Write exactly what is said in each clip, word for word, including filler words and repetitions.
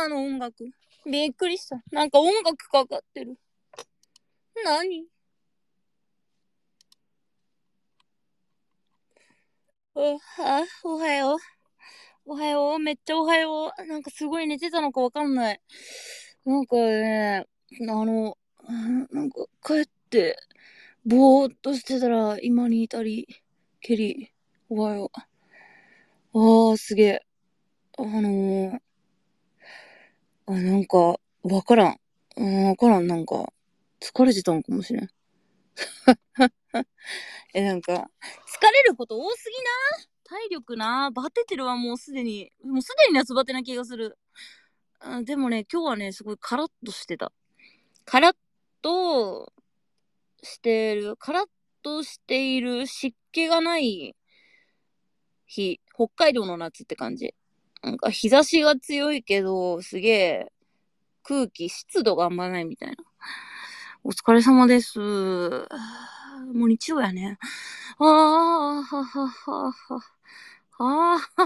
今の音楽。びっくりした。なんか音楽かかってる。何？おは、おはよう。おはよう。めっちゃおはよう。なんかすごい寝てたのかわかんない。なんかね、あの、なんか帰って、ぼーっとしてたら今にいたり、ケリー、おはよう。あー、すげえ。あのー、あ、なんか、わからん。うん、わからん、なんか、疲れてたのかもしれん。え、なんか、疲れること多すぎな。体力な。バテてるわ、もうすでに。もうすでに夏バテな気がする。あ、でもね、今日はね、すごいカラッとしてた。カラッとしてる。カラッとしている湿気がない日。北海道の夏って感じ。なんか日差しが強いけど、すげえ空気、湿度があんまないみたいな。お疲れ様です。もう日曜やね。あー、はははは。あー、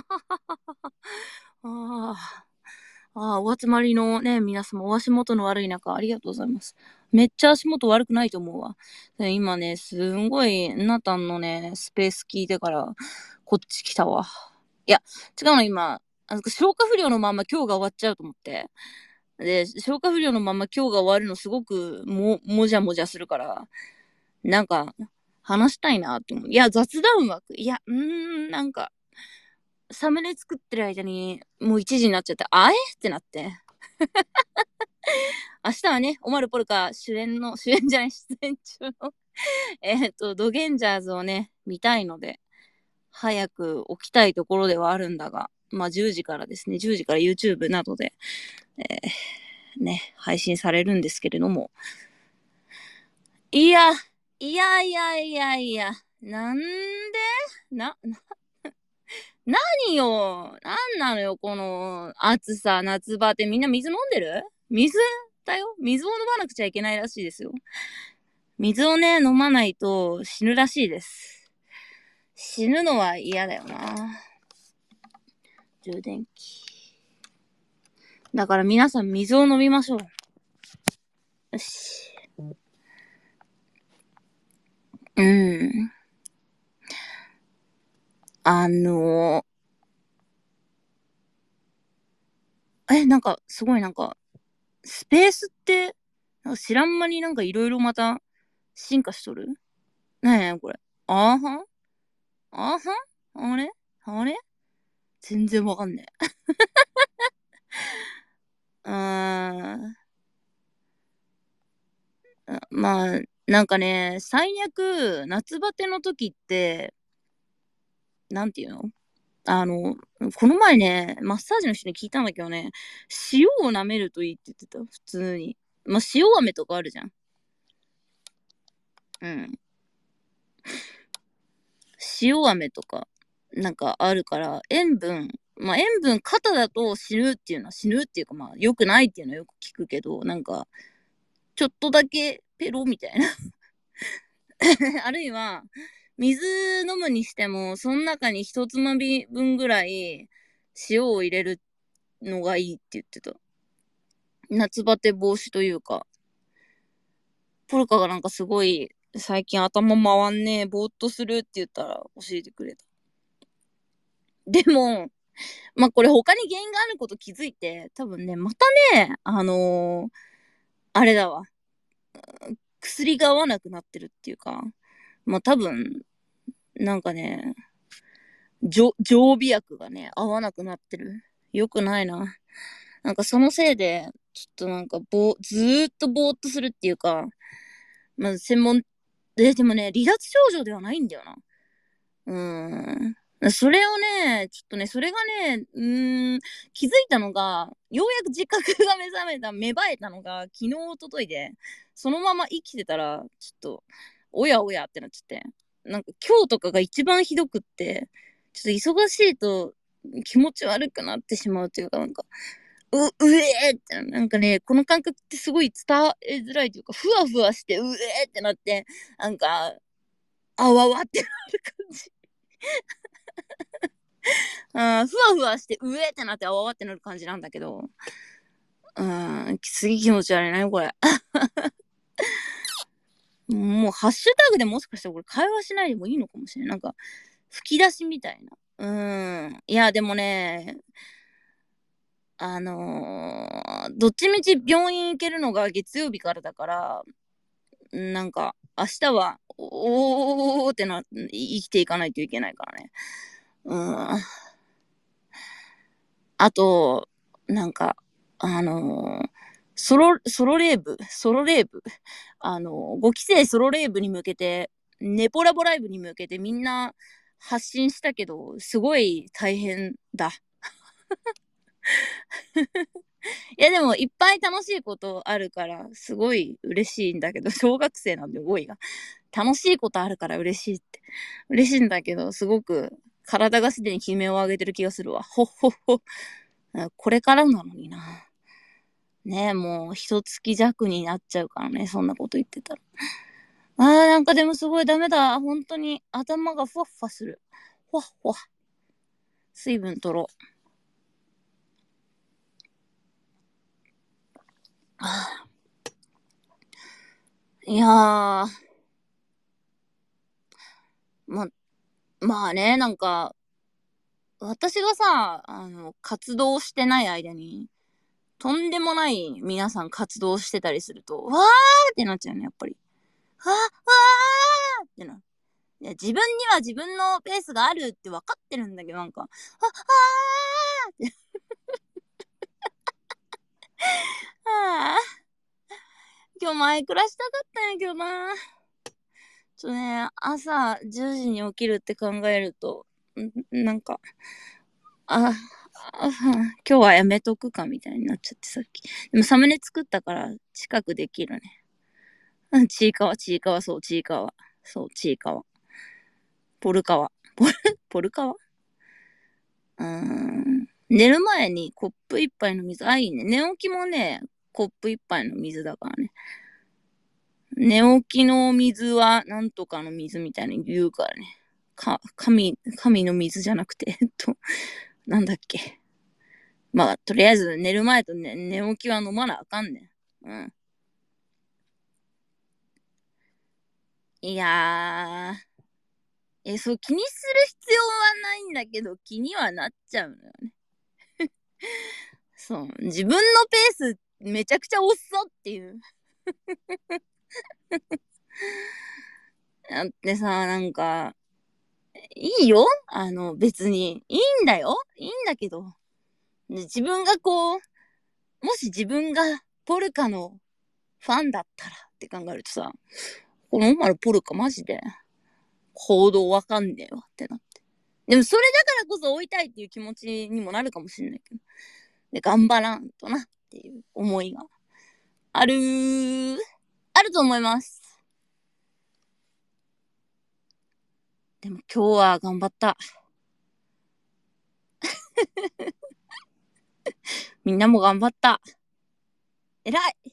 あー、あー、お集まりのね、皆様、お足元の悪い中、ありがとうございます。めっちゃ足元悪くないと思うわ。今ね、すんごい、ナタンのね、スペース聞いてから、こっち来たわ。いや、違うの、今、あの消化不良のまま今日が終わっちゃうと思って。で、消化不良のまま今日が終わるのすごくも、もじゃもじゃするから、なんか、話したいなと思う。いや、雑談枠。いや、うーん、なんか、サムネ作ってる間に、もういちじになっちゃって、あえってなって。明日はね、オマルポルカ主演の、主演じゃない、出演中のえっと、ドゲンジャーズをね、見たいので、早く起きたいところではあるんだが、まあじゅうじからですね、じゅうじから YouTube などで、えー、ね、配信されるんですけれども。いや、いやいやいやいや、なんでな、な、何よ、なんなのよ、この暑さ、夏バテ。みんな水飲んでる？水だよ。水を飲まなくちゃいけないらしいですよ。水をね、飲まないと死ぬらしいです。死ぬのは嫌だよな。充電器。だから皆さん水を飲みましょう。よし。うん。あのー、え、なんか、すごいなんか、スペースって、なんか知らん間になんかいろいろまた進化しとる？なになにこれ。あーはんあーはんあれあれ全然わかんねえ。うーん。まあ、なんかね、最悪、夏バテの時って、なんていうの？あの、この前ね、マッサージの人に聞いたんだけどね、塩を舐めるといいって言ってた、普通に。まあ、塩飴とかあるじゃん。うん。塩飴とか、なんかあるから、塩分、まあ、塩分肩だと死ぬっていうのは死ぬっていうか、まあ、良くないっていうのはよく聞くけど、なんか、ちょっとだけペロみたいな。あるいは、水飲むにしても、その中に一つまみ分ぐらい塩を入れるのがいいって言ってた。夏バテ防止というか。ポルカがなんかすごい、最近頭回んねえ、ぼーっとするって言ったら教えてくれた。でも、まあ、これ他に原因があること気づいて、多分ね、またね、あのー、あれだわ。薬が合わなくなってるっていうか、まあ、多分、なんかね、常備薬がね、合わなくなってる。よくないな。なんかそのせいで、ちょっとなんかぼ、ずーっとぼーっとするっていうか、まあ、専門、で、でもね、離脱症状ではないんだよな。うーん。それをね、ちょっとね、それがね、うーん、気づいたのが、ようやく自覚が目覚めた、芽生えたのが、昨日、一昨日で、そのまま生きてたら、ちょっと、おやおやってなっちゃって。なんか今日とかが一番ひどくって、ちょっと忙しいと気持ち悪くなってしまうというか、なんか、う、うえーって、なんかね、この感覚ってすごい伝えづらいというか、ふわふわして、うえーってなって、なんか、あわわってなる感じ。あーふわふわして、うえーってなって、あわわってなる感じなんだけど、 うーん、すげえ気持ち悪いな、これ。もう、ハッシュタグでもしかしたらこれ会話しないでもいいのかもしれない。なんか、吹き出しみたいな。うーん。いや、でもね、あのー、どっちみち病院行けるのが月曜日からだから、なんか、明日は、おーってな、生きていかないといけないからね。うん。あと、なんか、あのー、ソロ、ソロレーブ、ソロレーブ、あのー、ごきせいソロレーブに向けて、ネポラボライブに向けてみんな発信したけど、すごい大変だ。いやでもいっぱい楽しいことあるからすごい嬉しいんだけど、小学生なんで語彙が。楽しいことあるから嬉しいって。嬉しいんだけど、すごく体がすでに悲鳴を上げてる気がするわ。ほっほっほ。これからなのにな。ねえ、もう一月弱になっちゃうからね、そんなこと言ってたら。あーなんかでもすごいダメだ。本当に頭がふわっふわする。ふわっふわ。水分取ろう。あーいやー、ま、まあね、なんか、私がさ、あの、活動してない間に、とんでもない皆さん活動してたりすると、わーってなっちゃうね、やっぱり。わー、わーってなる。いや、自分には自分のペースがあるって分かってるんだけど、なんか、わ、わーって。あー今日マイクラしたかったんやけどな。ちょっとね、朝じゅうじに起きるって考えると、んなんか、あ、あ今日はやめとくかみたいになっちゃってさっき。でもサムネ作ったから近くできるね。うん、ちいかわ、ちいかわ、そう、ちいかわ。そう、ちいかわ。ポルカワ。ポル、ポルカワうーん。寝る前にコップ一杯の水。あ、いいね。寝起きもね、コップ一杯の水だからね。寝起きの水はなんとかの水みたいに言うからね。か、神、神の水じゃなくて、えっと、なんだっけ。まあ、とりあえず寝る前とね、寝起きは飲まなあかんねん。うん。いやー、え、そう気にする必要はないんだけど、気にはなっちゃうのよね。そう。自分のペースめちゃくちゃ遅っていう。だってさ、なんか、いいよあの、別に。いいんだよいいんだけど。自分がこう、もし自分がポルカのファンだったらって考えるとさ、このお前ポルカマジで行動わかんねえわってなって。でもそれだからこそ追いたいっていう気持ちにもなるかもしれないけど。で、頑張らんとなっていう思いがあるー、あると思います。でも今日は頑張った。みんなも頑張った。偉い。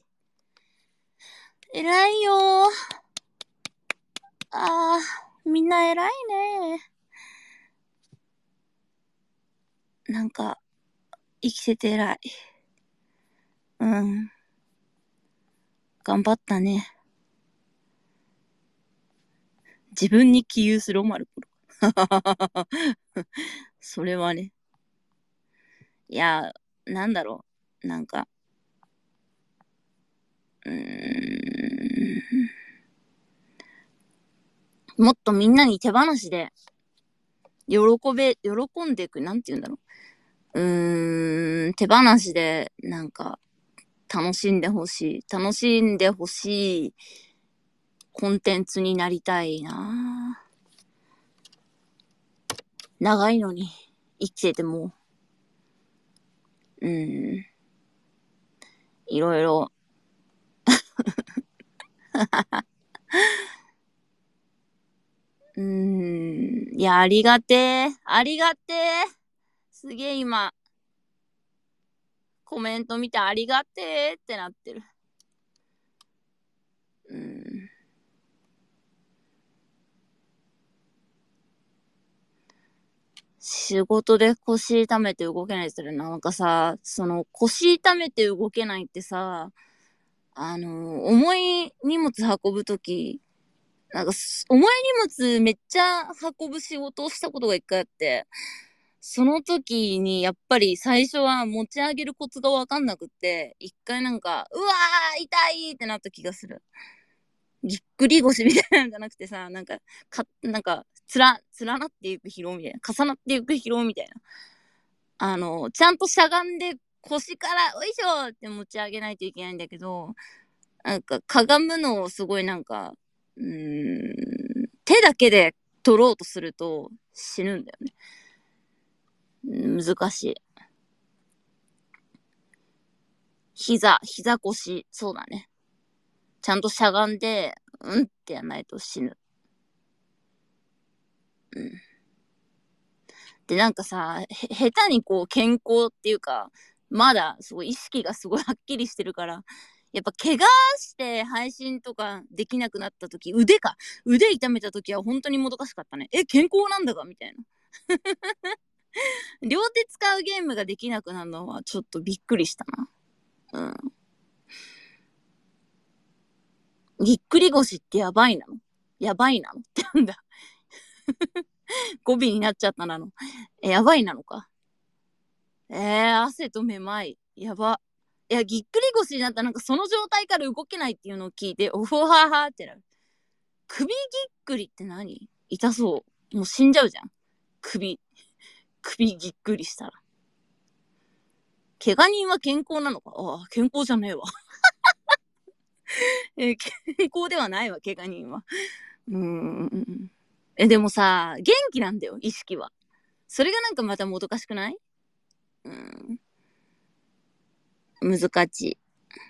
偉いよー。あー、みんな偉いねー。なんか、生きてて偉い。うん。頑張ったね。自分に起憂するオマルポロ。それはね。いや、なんだろう。なんか、うーん。もっとみんなに手放しで、喜べ、喜んでいく、なんて言うんだろう。うーん、手放しで、なんか、楽しんでほしい。楽しんでほしいコンテンツになりたいな。長いのに、生きてても、うん、いろいろ。うーん、いや、ありがてえ。ありがてえ。すげえ今、コメント見てありがてえってなってる。うん。 仕事で腰痛めて動けないって言ったら、なんかさ、その腰痛めて動けないってさ、あの、重い荷物運ぶとき、なんか重い荷物めっちゃ運ぶ仕事をしたことが一回あって、その時にやっぱり最初は持ち上げるコツがわかんなくって、一回なんか、うわー痛いってなった気がする。ぎっくり腰みたいなんじゃなくてさ、なんか、か、なんか、つら、連なっていく疲労みたいな。重なっていく疲労みたいな。あの、ちゃんとしゃがんで腰から、おいしょって持ち上げないといけないんだけど、なんか、かがむのをすごいなんか、うーん、手だけで取ろうとすると死ぬんだよね。難しい。膝、膝腰、そうだね。ちゃんとしゃがんで、うんってやんないと死ぬ。うん。で、なんかさ、へ、下手にこう健康っていうか、まだすごい意識がすごいはっきりしてるから、やっぱ怪我して配信とかできなくなった時、腕か。腕痛めた時は本当にもどかしかったね。え、健康なんだかみたいな。両手使うゲームができなくなるのはちょっとびっくりしたな。うん。ぎっくり腰ってやばいなのやばいなのってなんだ。語尾になっちゃったなの。え、やばいなのか。えー、汗とめまい。やば。いや、ぎっくり腰になったらなんかその状態から動けないっていうのを聞いて、おほははってなる。首ぎっくりって何？痛そう。もう死んじゃうじゃん。首。首ぎっくりしたら。怪我人は健康なのか？ああ、健康じゃねえわ。え、健康ではないわ、怪我人は。うーん。え、でもさ、元気なんだよ、意識は。それがなんかまたもどかしくない？うん。難しい。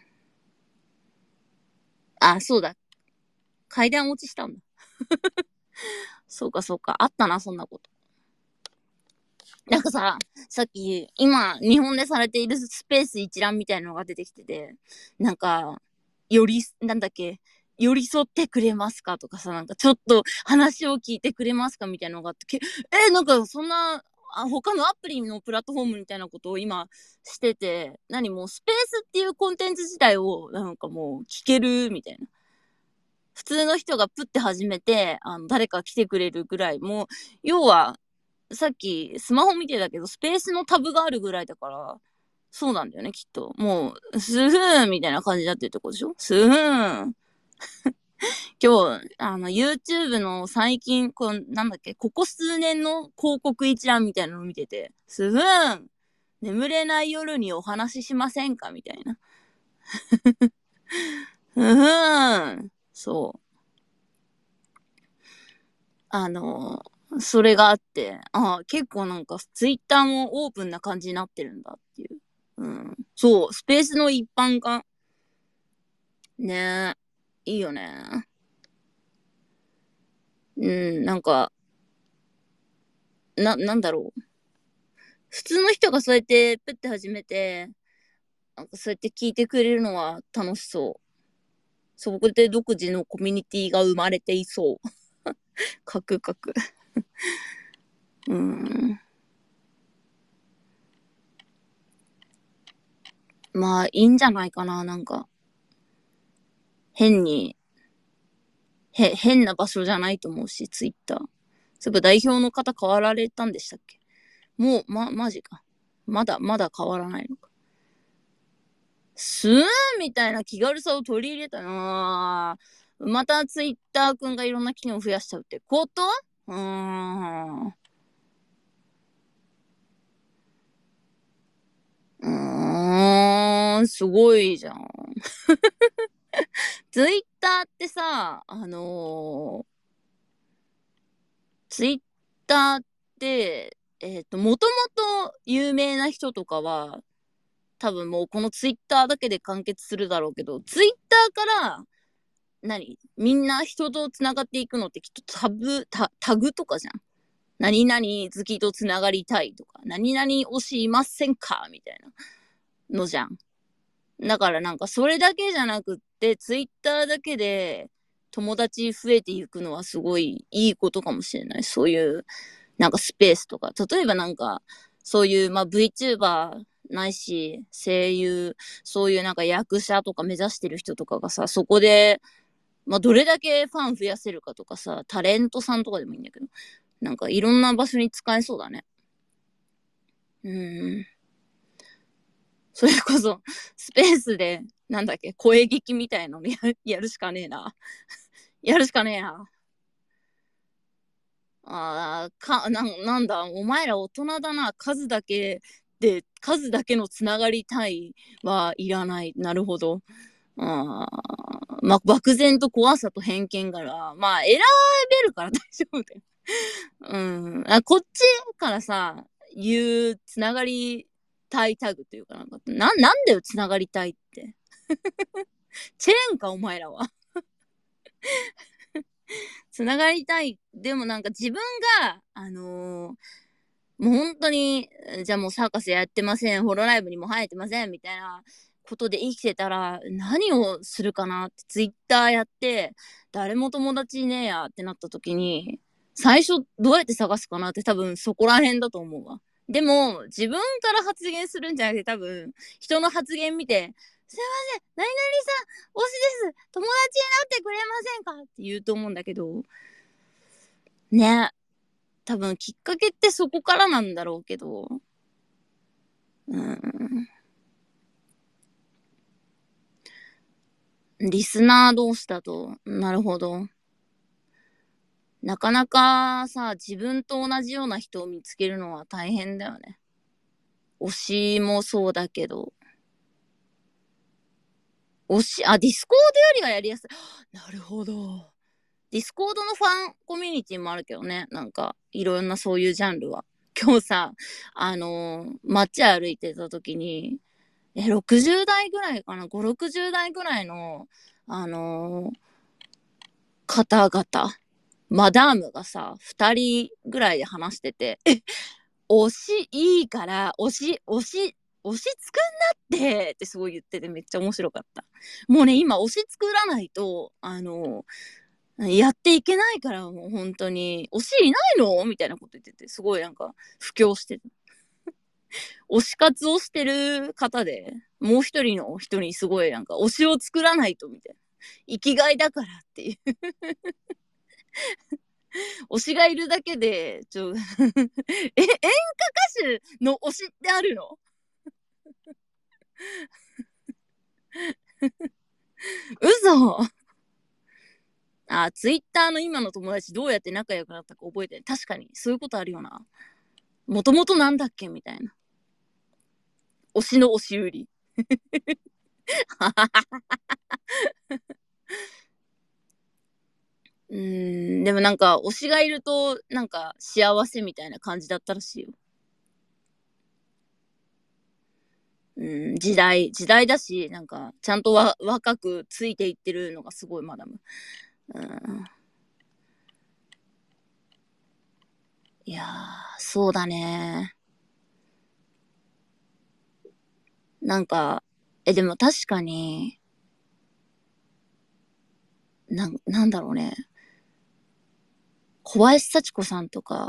あ、そうだ。階段落ちしたんだ。そうかそうか。あったな、そんなこと。なんかさ、さっき、今、日本でされているスペース一覧みたいなのが出てきてて、なんか、より、なんだっけ、寄り添ってくれますかとかさ、なんかちょっと話を聞いてくれますかみたいなのがあって、え、なんかそんな、あ、他のアプリのプラットフォームみたいなことを今してて、何もうスペースっていうコンテンツ自体をなんかもう聞けるみたいな。普通の人がプって始めて、あの、誰か来てくれるぐらい、もう、要は、さっきスマホ見てたけど、スペースのタブがあるぐらいだから、そうなんだよね、きっと。もう、スフーンみたいな感じになってるってことでしょ？スフーン。今日、あの、YouTube の最近、こう、なんだっけ、ここ数年の広告一覧みたいなのを見てて、スフーン。眠れない夜にお話ししませんかみたいな。ふふーん。そう。あの、それがあって、ああ、結構なんかツイッターもオープンな感じになってるんだっていう。うん。そう、スペースの一般化。ねえ。いいよね。うん、なんか、な、なんだろう。普通の人がそうやってプッて始めて、なんかそうやって聞いてくれるのは楽しそう。そこで独自のコミュニティが生まれていそう。カクカク。うん。まあ、いいんじゃないかな、なんか。変に、へ、変な場所じゃないと思うし、ツイッター。そういえば代表の方変わられたんでしたっけ？もう、ま、マジか。まだ、まだ変わらないのか。スーンみたいな気軽さを取り入れたなぁ。またツイッターくんがいろんな機能を増やしちゃうってこと？うーん。うーん、すごいじゃん。ツイッターってさ、あのー、ツイッターって、えっと、もともと有名な人とかは、多分もうこのツイッターだけで完結するだろうけど、ツイッターから、何みんな人と繋がっていくのってきっとタブ、タ、タグとかじゃん。何々好きと繋がりたいとか、何々推しいませんかみたいなのじゃん。だからなんかそれだけじゃなくって、ツイッターだけで友達増えていくのはすごいいいことかもしれない。そういうなんかスペースとか、例えばなんか、そういう、まあ VTuber ないし、声優、そういうなんか役者とか目指してる人とかがさ、そこで、まあどれだけファン増やせるかとかさ、タレントさんとかでもいいんだけど、なんかいろんな場所に使えそうだね。うーん。それこそ、スペースで、なんだっけ、声劇みたいのややるしかねえな。やるしかねえな。ああ、か、なん、なんだ、お前ら大人だな。数だけで、数だけのつながりたいはいらない。なるほど。ああ、まあ、漠然と怖さと偏見から、まあ、選べるから大丈夫だよ。うん。あ、こっちからさ、言うつながりたいタグというかなんか、な、なんだよ、つながりたいって。チェーンか、お前らは。つながりたい。でもなんか自分が、あのーもう本当に、じゃあもうサーカスやってません、ホロライブにも入ってません、みたいなことで生きてたら、何をするかなってツイッターやって、誰も友達いねえやってなった時に、最初どうやって探すかなって多分そこら辺だと思うわ。でも、自分から発言するんじゃなくて多分、人の発言見て、すいません、何々さん、推しです。友達になってくれませんかって言うと思うんだけど、ね。多分きっかけってそこからなんだろうけど、うん。リスナー同士だと、なるほど。なかなかさ、自分と同じような人を見つけるのは大変だよね。推しもそうだけど。推し、あ、ディスコードよりはやりやすい。なるほど。ディスコードのファンコミュニティもあるけどね。なんか、いろんなそういうジャンルは。今日さ、あのー街歩いてた時に、え、ろくじゅう代ぐらいかな ?ご、ろくじゅう代ぐらいの、あのー方々、マダームがさ、二人ぐらいで話してて、え、推しいいから、推し、推し、推し作んなってってすごい言っててめっちゃ面白かった。もうね、今推し作らないと、あのーやっていけないから、もう本当に、推しいないのみたいなこと言ってて、すごいなんか、布教してる。推し活をしてる方で、もう一人の人にすごいなんか、推しを作らないと、みたいな。生きがいだからっていう。推しがいるだけで、ちょ、え、演歌歌手の推しってあるの？嘘。あ、ツイッターの今の友達どうやって仲良くなったか覚えてない。確かに、そういうことあるよな。もともとなんだっけみたいな。推しの推し売り。うーん、でもなんか、推しがいると、なんか、幸せみたいな感じだったらしいよ。うん、時代、時代だし、なんか、ちゃんとわ若くついていってるのがすごいマダム。うん、いやー、そうだね。なんか、え、でも確かに、なん、なんだろうね。小林幸子さんとか、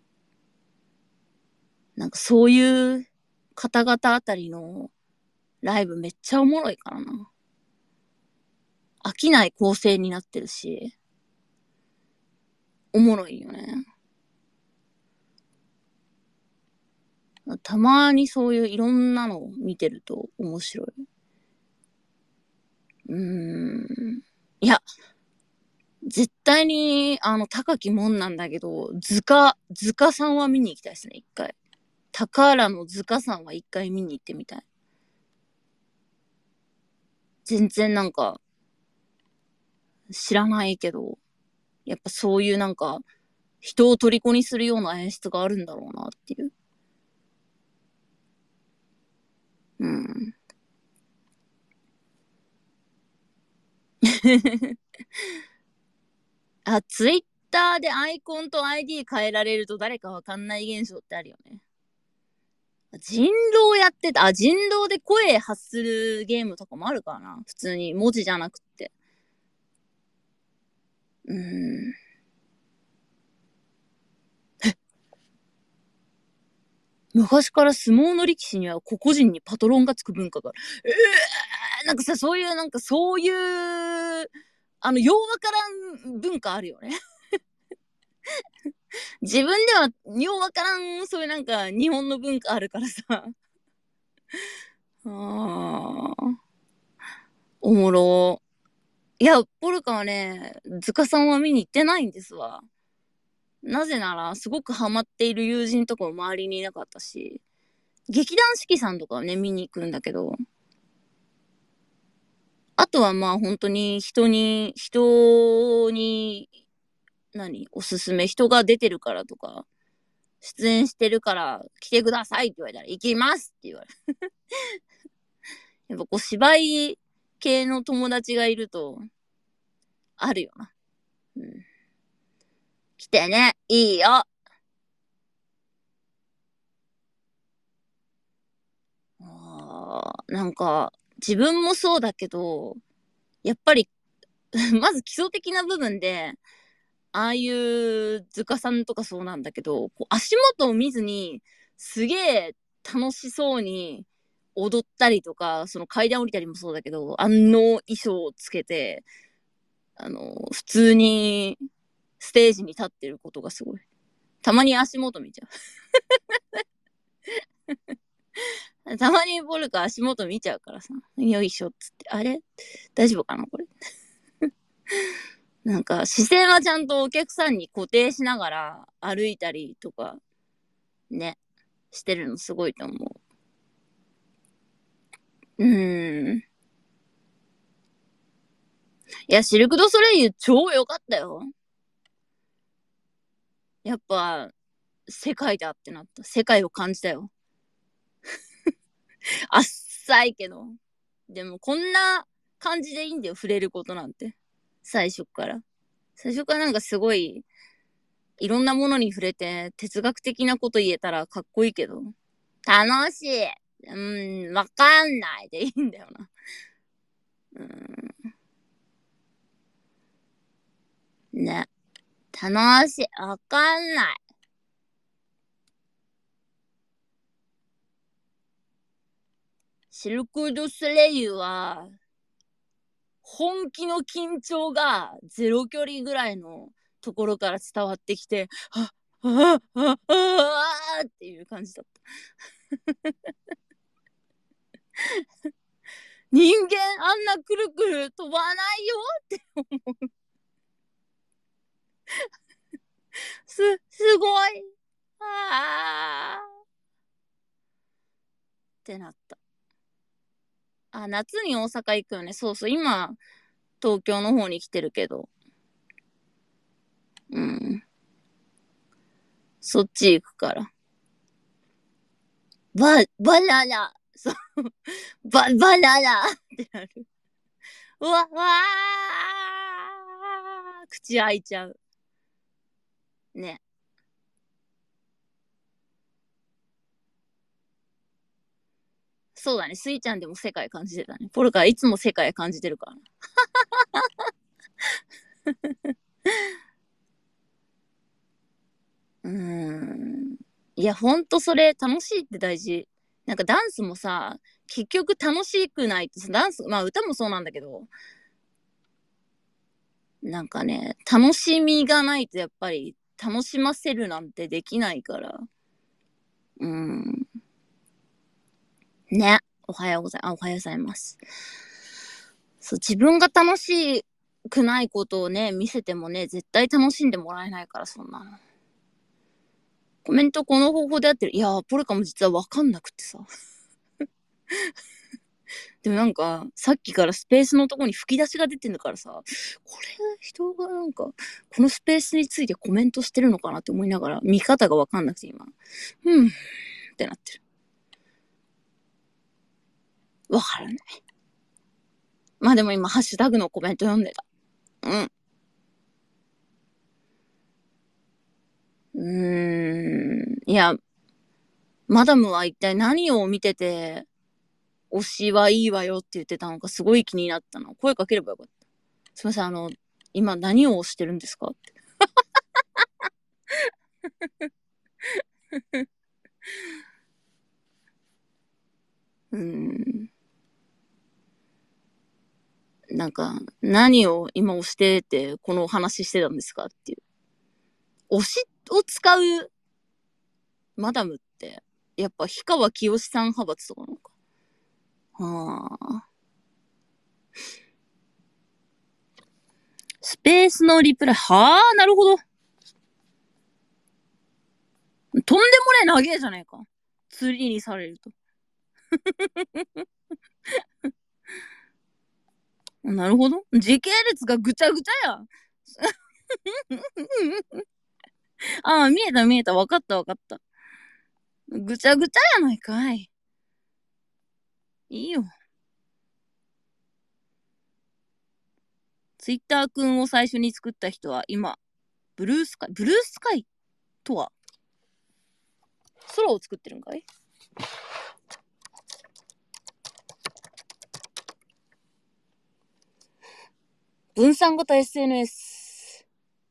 なんかそういう方々あたりのライブめっちゃおもろいからな。飽きない構成になってるし、おもろいよね。たまにそういういろんなのを見てると面白い。うーん。いや、絶対に、あの、高きもんなんだけど、図鑑、図鑑さんは見に行きたいですね、一回。高原の図鑑さんは一回見に行ってみたい。全然なんか、知らないけど、やっぱそういうなんか、人を虜にするような演出があるんだろうなっていう。うん。あ、ツイッターでアイコンと アイディー 変えられると誰かわかんない現象ってあるよね。人狼やってた。あ、人狼で声発するゲームとかもあるからな。普通に文字じゃなくって。うーん。 昔から相撲の力士には個々人にパトロンがつく文化がある。えー、なんかさ、そういう、なんかそういう、あの、ようわからん文化あるよね。自分ではようわからん、そういうなんか日本の文化あるからさ。あー、おもろ。いや、ポルカはね、ズカさんは見に行ってないんですわ。なぜなら、すごくハマっている友人とかも周りにいなかったし、劇団四季さんとかはね、見に行くんだけど、あとはまあ本当に人に、人に、何おすすめ、人が出てるからとか、出演してるから来てくださいって言われたら行きますって言われる。やっぱこう芝居系の友達がいると、あるよな。うん、来てね、いいよ。あー、なんか、自分もそうだけど、やっぱり、まず基礎的な部分で、ああいう図鑑さんとかそうなんだけど、こう足元を見ずに、すげえ楽しそうに踊ったりとか、その階段降りたりもそうだけど、あの衣装をつけて、あの、普通にステージに立ってることがすごい。たまに足元見ちゃう。たまにボルカ足元見ちゃうからさ、よいしょっつって、あれ大丈夫かなこれ。なんか視線はちゃんとお客さんに固定しながら歩いたりとか、ね、してるのすごいと思う。うーん。いや、シルク・ドゥ・ソレイユ超良かったよ。やっぱ、世界だってなった。世界を感じたよ。あっさいけど。でもこんな感じでいいんだよ、触れることなんて。最初から。最初からなんかすごい、いろんなものに触れて哲学的なこと言えたらかっこいいけど。楽しい。うん、わかんないでいいんだよな。うん、ね。楽しい。わかんない。シルク・ドゥ・ソレイユは、本気の緊張がゼロ距離ぐらいのところから伝わってきて、はっ、はっ、はっ、はっっていう感じだった。人間あんなくるくる飛ばないよって思う。す、すごい。あーってなった。あ、夏に大阪行くよね。そうそう。今、東京の方に来てるけど。うん。そっち行くから。バ、バナナ。そう。バ、バナナってなる。うわ、わー口開いちゃう。ね。そうだね。スイちゃんでも世界感じてたね。ポルカはいつも世界感じてるから。うーん。いや、ほんとそれ楽しいって大事。なんかダンスもさ、結局楽しくないとさ、ダンス、まあ歌もそうなんだけど、なんかね、楽しみがないとやっぱり楽しませるなんてできないから。うーん。ね。おはようございます。あ、おはようございます。そう、自分が楽しくないことをね、見せてもね、絶対楽しんでもらえないから、そんなの。コメントこの方法でやってる。いやー、ポルカも実はわかんなくってさ。でもなんか、さっきからスペースのとこに吹き出しが出てんだからさ、これ、人がなんか、このスペースについてコメントしてるのかなって思いながら、見方がわかんなくて今、うんってなってる。わからない。まあでも今、ハッシュタグのコメント読んでた。うん。うーん。いや、マダムは一体何を見てて、推しはいいわよって言ってたのかすごい気になったの。声かければよかった。すみません、あの、今何を推してるんですかって。 うーん。なんか、何を今押してて、このお話ししてたんですかっていう。推しを使うマダムって、やっぱ氷川きよしさん派閥とかなのか。はあ。スペースのリプライ、はあ、なるほど。とんでもない長えじゃねえか。釣りにされると。なるほど。時系列がぐちゃぐちゃや。ああ、見えた見えた。わかったわかった。ぐちゃぐちゃやないかい。いいよ。ツイッターくんを最初に作った人は今、ブルースカイ、ブルースカイとは空を作ってるんかい？分散型 エスエヌエス。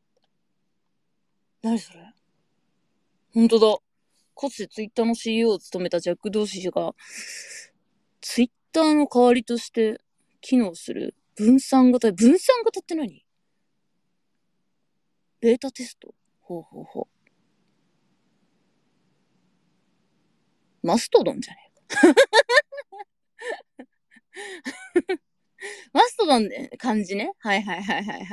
何それ？ほんとだ。かつてツイッターの シーイーオー を務めたジャック・ドーシーが、ツイッターの代わりとして機能する分散型、分散型って何？ベータテスト？ほうほうほう。マストドンじゃねえか。マストドンで感じね。はいはいはいはいはい。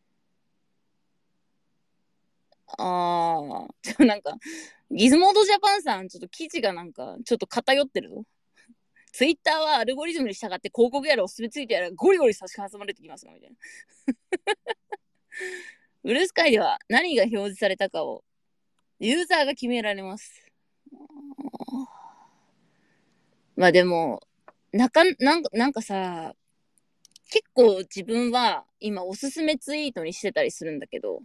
あー、ちょ、なんか、ギズモードジャパンさん、ちょっと記事がなんか、ちょっと偏ってるぞ。ツイッターはアルゴリズムに従って広告やらおすすめついてやらゴリゴリ差し挟まれてきますが、みたいな。ブルースカイでは何が表示されたかをユーザーが決められます。まあでも、なか、なんか、なんかさ、結構自分は今おすすめツイートにしてたりするんだけど、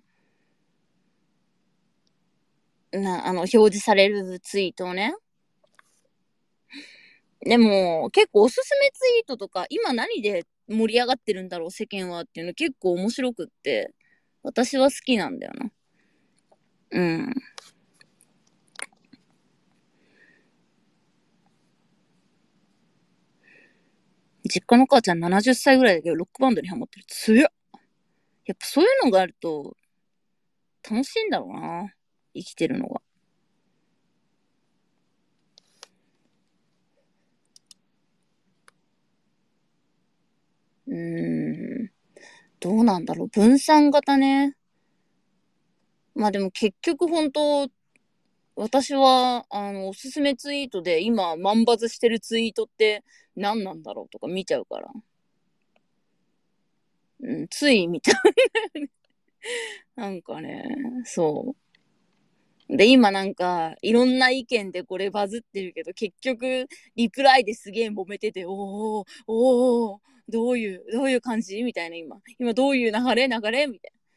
な、あの、表示されるツイートをね。でも、結構おすすめツイートとか、今何で盛り上がってるんだろう、世間はっていうの結構面白くって、私は好きなんだよな。うん。実家の母ちゃんななじゅっさいぐらいだけど、ロックバンドにハマってる。強っ。やっぱそういうのがあると、楽しいんだろうな。生きてるのが。うーん。どうなんだろう。分散型ね。まあでも結局本当、私は、あの、おすすめツイートで今、万バズしてるツイートって何なんだろうとか見ちゃうから。うん、つい見ちゃう。なんかね、そう。で、今なんか、いろんな意見でこれバズってるけど、結局、リプライですげえ揉めてて、おー、おー、どういう、どういう感じみたいな今。今どういう流れ流れみたいな。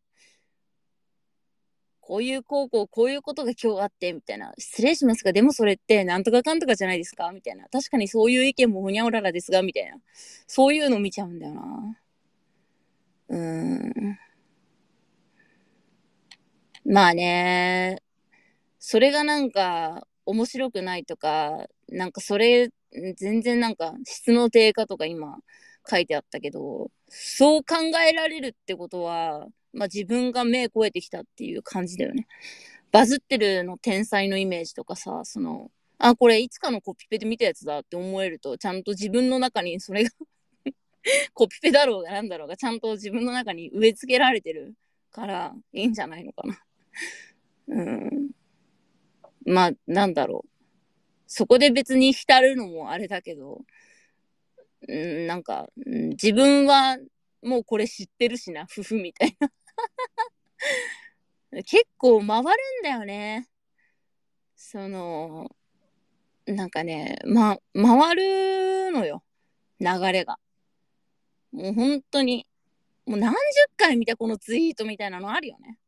こういう高校、こういうことが今日あって、みたいな。失礼しますが、でもそれって、なんとかかんとかじゃないですかみたいな。確かにそういう意見もほにゃおららですが、みたいな。そういうの見ちゃうんだよな。うーん。まあね、それがなんか、面白くないとか、なんかそれ、全然なんか、質の低下とか今、書いてあったけど、そう考えられるってことは、まあ自分が目超えてきたっていう感じだよね。バズってるの天才のイメージとかさ、その、あ、これいつかのコピペで見たやつだって思えると、ちゃんと自分の中にそれがコピペだろうがなんだろうが、ちゃんと自分の中に植え付けられてるから、いいんじゃないのかな。うん。まあ、なんだろう。そこで別に浸るのもあれだけど、うん、なんか、うん、自分はもうこれ知ってるしな、ふふみたいな。結構回るんだよね。その、なんかね、ま、回るのよ。流れが。もう本当に、もう何十回見たこのツイートみたいなのあるよね。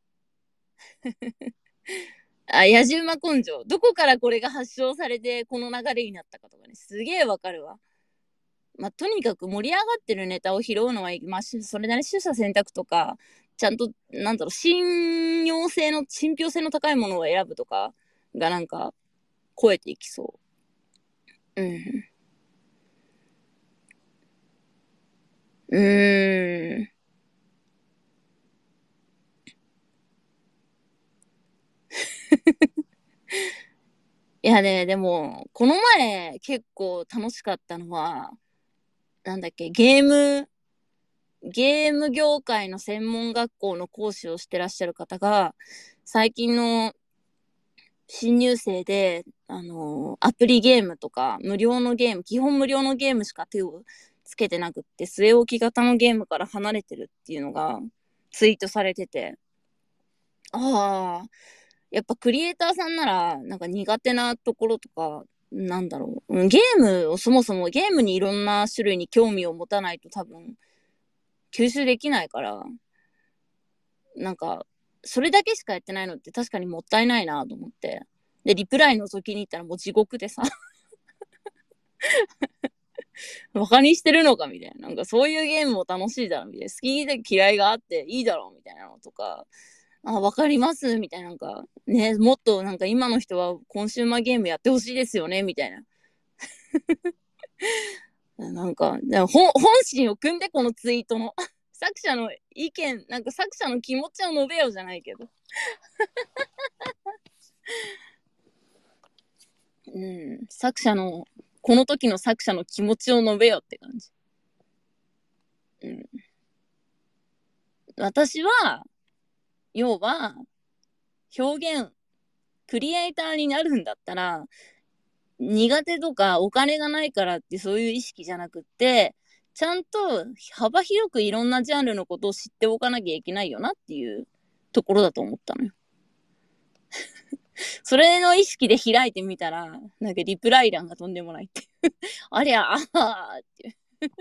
あ、野じ馬根性。どこからこれが発祥されてこの流れになったかとかね、すげえわかるわ。まあ、とにかく盛り上がってるネタを拾うのはいい。まあ、それなり取捨選択とか、ちゃんと、なんだろう、信用性の、信憑性の高いものを選ぶとかがなんか、超えていきそう。 うん。うーん。いやね、でも、この前結構楽しかったのは、なんだっけ、ゲーム、ゲーム業界の専門学校の講師をしてらっしゃる方が、最近の新入生で、あの、アプリゲームとか、無料のゲーム、基本無料のゲームしか手をつけてなくって、据え置き型のゲームから離れてるっていうのがツイートされてて、ああ、やっぱクリエイターさんなら、なんか苦手なところとか、なんだろう。ゲームをそもそもゲームにいろんな種類に興味を持たないと多分吸収できないから、なんか、それだけしかやってないのって確かにもったいないなと思って。で、リプライ覗きに行ったらもう地獄でさ、バカにしてるのかみたいな。なんかそういうゲームも楽しいだろみたいな。好きで嫌いがあっていいだろみたいなのとか、あ、わかりますみたいな。なんか、ね、もっとなんか今の人はコンシューマーゲームやってほしいですよねみたいな。なんか、本心を組んでこのツイートの。作者の意見、なんか作者の気持ちを述べようじゃないけど。うん、作者の、この時の作者の気持ちを述べようって感じ。うん、私は、要は、表現、クリエイターになるんだったら、苦手とかお金がないからってそういう意識じゃなくって、ちゃんと幅広くいろんなジャンルのことを知っておかなきゃいけないよなっていうところだと思ったのよ。それの意識で開いてみたら、なんかリプライ欄がとんでもないって。ありゃ、あーって。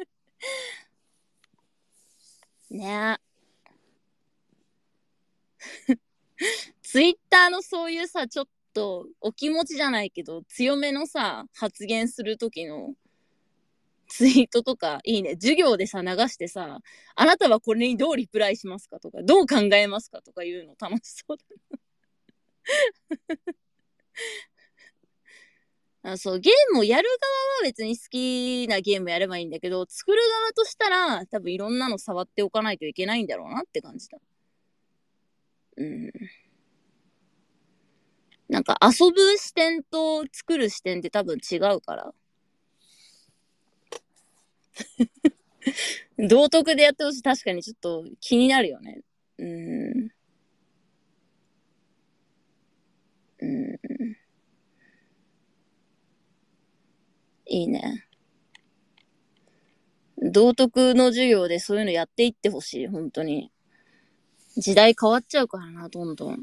ねえ。ツイッターのそういうさ、ちょっとお気持ちじゃないけど、強めのさ、発言するときのツイートとか、いいね。授業でさ、流してさ、あなたはこれにどうリプライしますかとか、どう考えますかとかいうの楽しそうだ。あ、そう、ゲームをやる側は別に好きなゲームやればいいんだけど、作る側としたら、多分いろんなの触っておかないといけないんだろうなって感じだ。うん。なんか遊ぶ視点と作る視点って多分違うから。道徳でやってほしい。確かにちょっと気になるよね。うん。うん。いいね。道徳の授業でそういうのやっていってほしい。本当に。時代変わっちゃうからな、どんどん。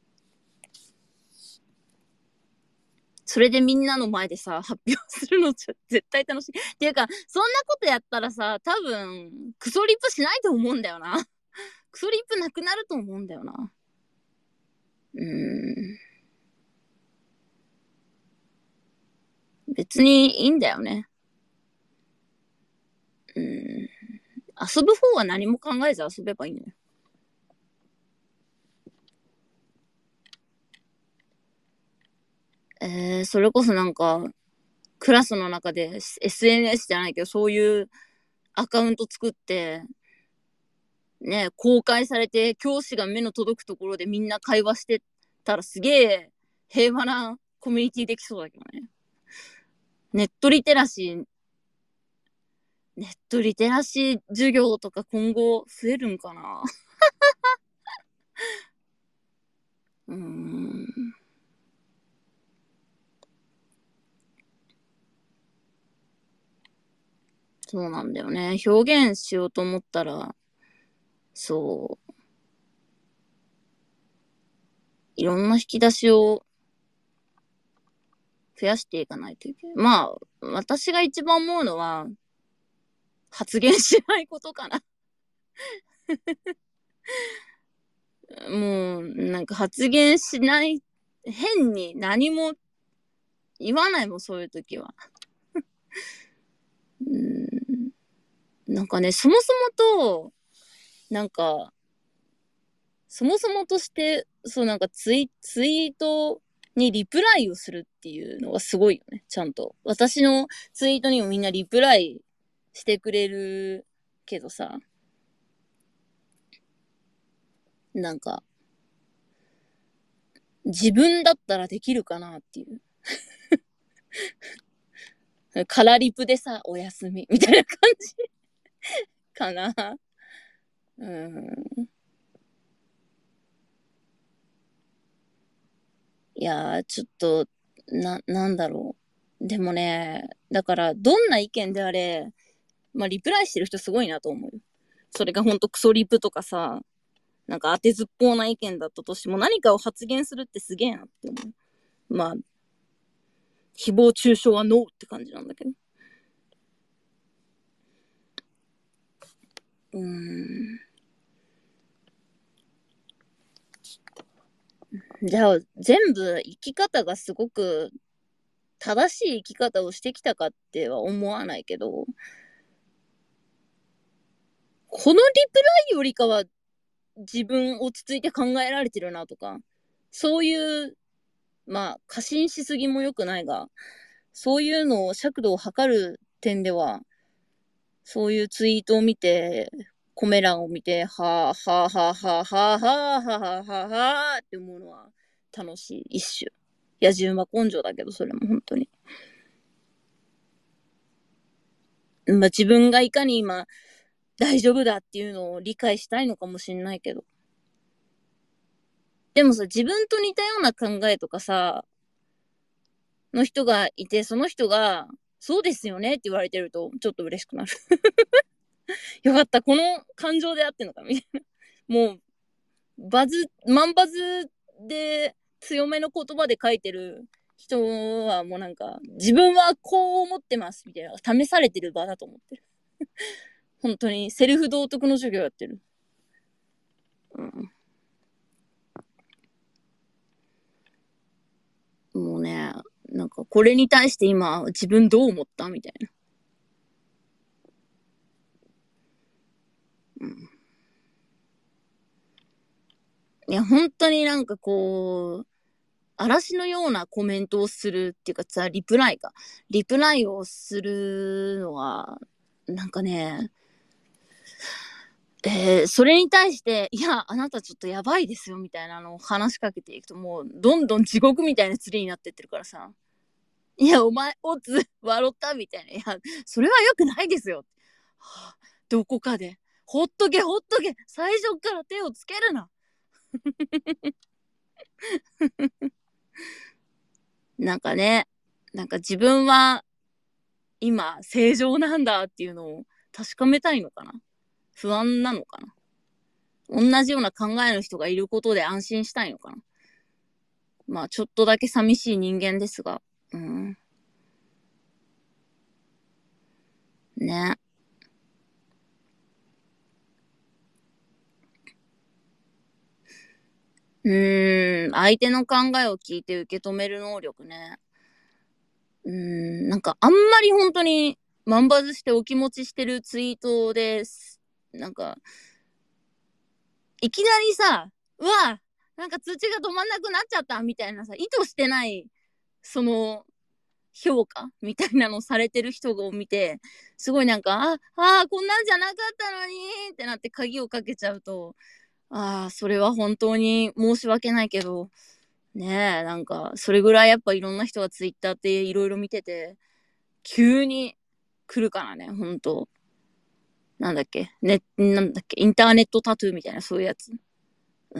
それでみんなの前でさ、発表するのちょ絶対楽しい。っていうか、そんなことやったらさ、多分、クソリップしないと思うんだよな。クソリップなくなると思うんだよな。うーん。別にいいんだよね。うーん。遊ぶ方は何も考えず遊べばいいのよ。えー、それこそなんか、クラスの中で エスエヌエス じゃないけど、そういうアカウント作って、ね、公開されて、教師が目の届くところでみんな会話してたらすげえ平和なコミュニティできそうだけどね。ネットリテラシー、ネットリテラシー授業とか今後増えるんかな。うーん。そうなんだよね。表現しようと思ったら、そう、いろんな引き出しを増やしていかないといけない。まあ、私が一番思うのは、発言しないことかな。もう、なんか発言しない、変に何も言わないもん、そういう時は。うん、なんかね、そもそもと、なんか、そもそもとして、そうなんかツイツイートにリプライをするっていうのがすごいよね。ちゃんと。私のツイートにもみんなリプライしてくれるけどさ。なんか、自分だったらできるかなっていう。カラリプでさ、おやすみみたいな感じかな。うーん。いやー、ちょっと、な、なんだろう。でもね、だから、どんな意見であれ、まあ、リプライしてる人すごいなと思う。それがほんとクソリプとかさ、なんか当てずっぽうな意見だったとしても、何かを発言するってすげえなって思う。まあ、誹謗中傷はノーって感じなんだけど。うーん。じゃあ、全部生き方がすごく正しい生き方をしてきたかっては思わないけど、このリプライよりかは自分落ち着いて考えられてるなとか、そういう、まあ、過信しすぎも良くないが、そういうのを尺度を測る点では、そういうツイートを見て、コメ欄を見て、はぁ、はぁ、はぁ、はぁ、はぁ、はぁ、はぁ、はぁ、はぁ、って思うのは楽しい一種。野じ馬根性だけど、それも本当に。まあ自分がいかに今大丈夫だっていうのを理解したいのかもしんないけど。でもさ、自分と似たような考えとかさ、の人がいて、その人が、そうですよねって言われてると、ちょっと嬉しくなる。よかった、この感情であってんのか、みたいな。もう、バズ、万バズで強めの言葉で書いてる人はもうなんか、自分はこう思ってます、みたいな。試されてる場だと思ってる。本当に、セルフ道徳の授業やってる。うん。もうね、なんかこれに対して今自分どう思ったみたいな。うん。いや、本当になんかこう、嵐のようなコメントをするっていうかさ、リプライか。リプライをするのは、なんかね、えー、それに対して、いや、あなたちょっとやばいですよみたいなのを話しかけていくと、もう、どんどん地獄みたいな釣りになってってるからさ。いや、お前、オツ、笑ったみたいな。いや、それは良くないですよ。はあ、どこかで。ほっとけ、ほっとけ。最初から手をつけるな。なんかね、なんか自分は今正常なんだっていうのを確かめたいのかな。不安なのかな。同じような考えの人がいることで安心したいのかな。まあちょっとだけ寂しい人間ですが。うん。ね。うーん。相手の考えを聞いて受け止める能力ね。うーん。なんかあんまり本当に万バズしてお気持ちしてるツイートです。なんか、いきなりさ、うわ、なんか通知が止まんなくなっちゃったみたいなさ、意図してない、その、評価みたいなのされてる人を見て、すごいなんか、あ、あー、こんなんじゃなかったのにってなって鍵をかけちゃうと、ああ、それは本当に申し訳ないけど、ねえ、なんか、それぐらいやっぱいろんな人がツイッターっていろいろ見てて、急に来るからね、ほんと。なんだっけ、ね、なんだっけ、インターネットタトゥーみたいな、そういうやつ。うん。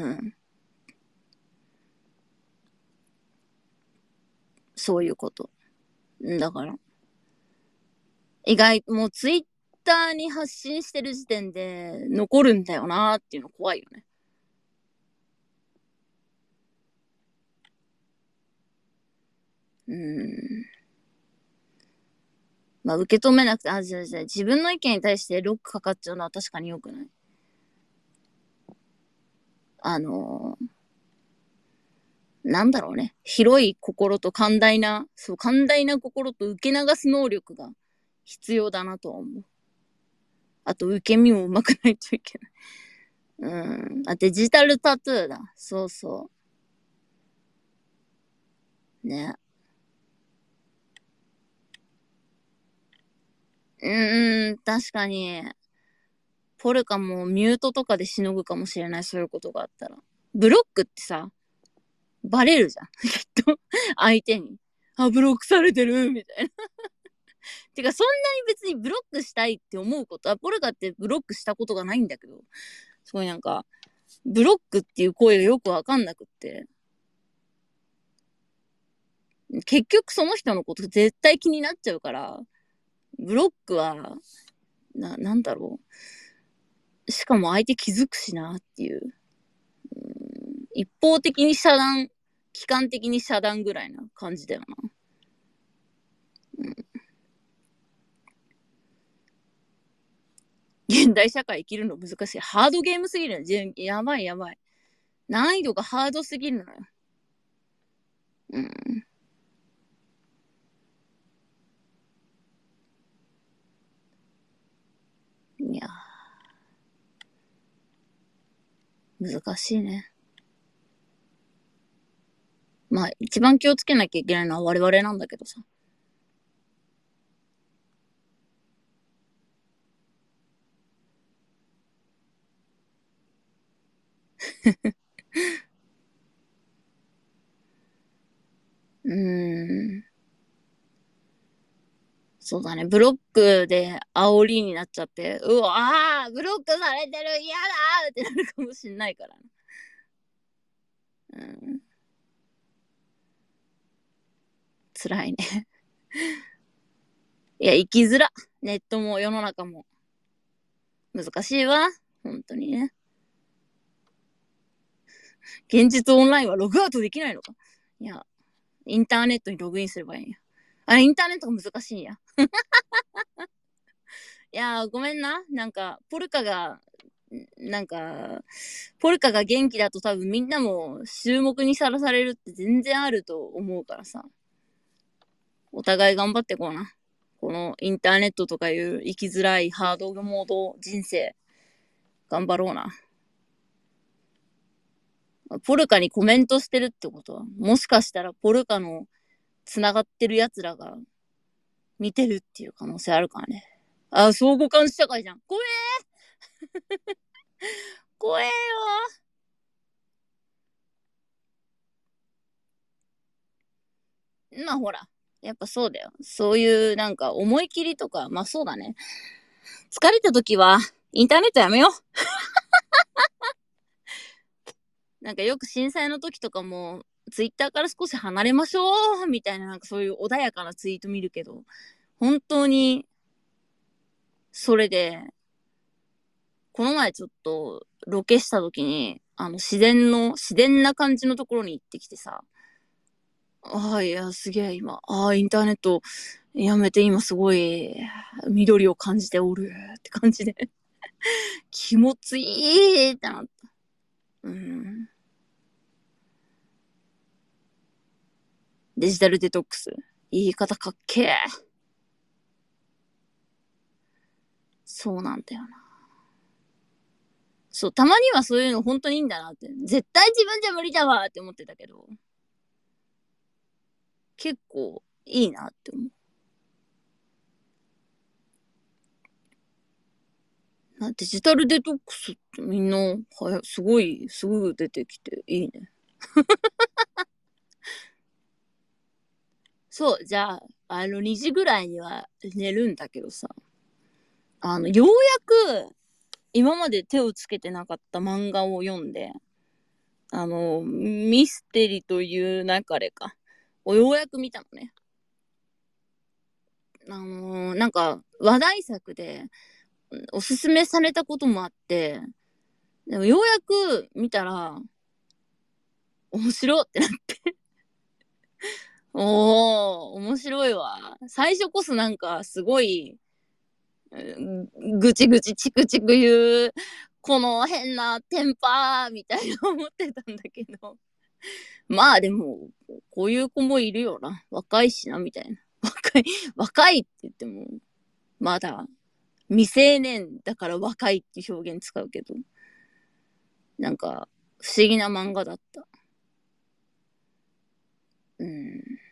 そういうこと。だから、意外、もうツイッターに発信してる時点で残るんだよなーっていうの怖いよね。うーん。まあ、受け止めなくて、あ、じゃあじゃあ自分の意見に対してロックかかっちゃうのは確かに良くない。あのー、なんだろうね。広い心と寛大な、そう、寛大な心と受け流す能力が必要だなとは思う。あと、受け身も上手くないといけない。うん。あ、デジタルタトゥーだ。そうそう。 ね。うーん、確かに。ポルカもミュートとかでしのぐかもしれない、そういうことがあったら。ブロックってさ、バレるじゃん。きっと。相手に。あ、ブロックされてるみたいな。てか、そんなに別にブロックしたいって思うことは、ポルカってブロックしたことがないんだけど、すごいなんか、ブロックっていう声がよくわかんなくって、結局その人のこと絶対気になっちゃうから、ブロックは、な、なんだろう。しかも相手気づくしなっていう。うん、一方的に遮断、期間的に遮断ぐらいな感じだよな。うん、現代社会生きるの難しい。ハードゲームすぎるの。やばいやばい。難易度がハードすぎるのよ。うん。いやー、難しいね。まあ、一番気をつけなきゃいけないのは我々なんだけどさ。うーん。そうだね。ブロックで煽りになっちゃって、うわー、ブロックされてる、嫌だーってなるかもしんないから、ね。うん。辛いね。いや、生きづら。ネットも世の中も。難しいわ。本当にね。現実オンラインはログアウトできないのか。いや、インターネットにログインすればいいんや。あれ、インターネットが難しいんや。いやー、ごめんな。なんか、ポルカが、なんか、ポルカが元気だと多分みんなも注目にさらされるって全然あると思うからさ。お互い頑張ってこうな。このインターネットとかいう生きづらいハードモード人生、頑張ろうな。ポルカにコメントしてるってことは、もしかしたらポルカの繋がってる奴らが見てるっていう可能性あるからね。あ、相互監視社会じゃん。怖えー怖えよー。まあほら、やっぱそうだよ。そういうなんか思い切りとか、まあそうだね。疲れた時はインターネットやめよう。なんかよく震災の時とかも、ツイッターから少し離れましょうみたいな、なんかそういう穏やかなツイート見るけど、本当に、それで、この前ちょっとロケした時に、あの自然の、自然な感じのところに行ってきてさ、ああ、いや、すげえ今、ああ、インターネットやめて今すごい緑を感じておるって感じで、気持ちいいってなった。うん。デジタルデトックス。言い方かっけえ。そうなんだよな。そう、たまにはそういうの本当にいいんだなって。絶対自分じゃ無理だわって思ってたけど、結構いいなって思う。デジタルデトックスってみんな、はや、すごい、すぐ出てきていいね。そう、じゃあ、あの、にじぐらいには寝るんだけどさ、あの、ようやく、今まで手をつけてなかった漫画を読んで、あの、ミステリという流れか。をようやく見たのね。あのーなんか、話題作で、おすすめされたこともあって、でもようやく見たら、面白ってなって。おー、面白いわ。最初こそなんか、すごい、ぐちぐちチクチク言う、この変なテンパーみたいな思ってたんだけど。まあでも、こういう子もいるよな。若いしな、みたいな。若い、若いって言っても、まだ未成年だから若いっていう表現使うけど、なんか不思議な漫画だった。うん。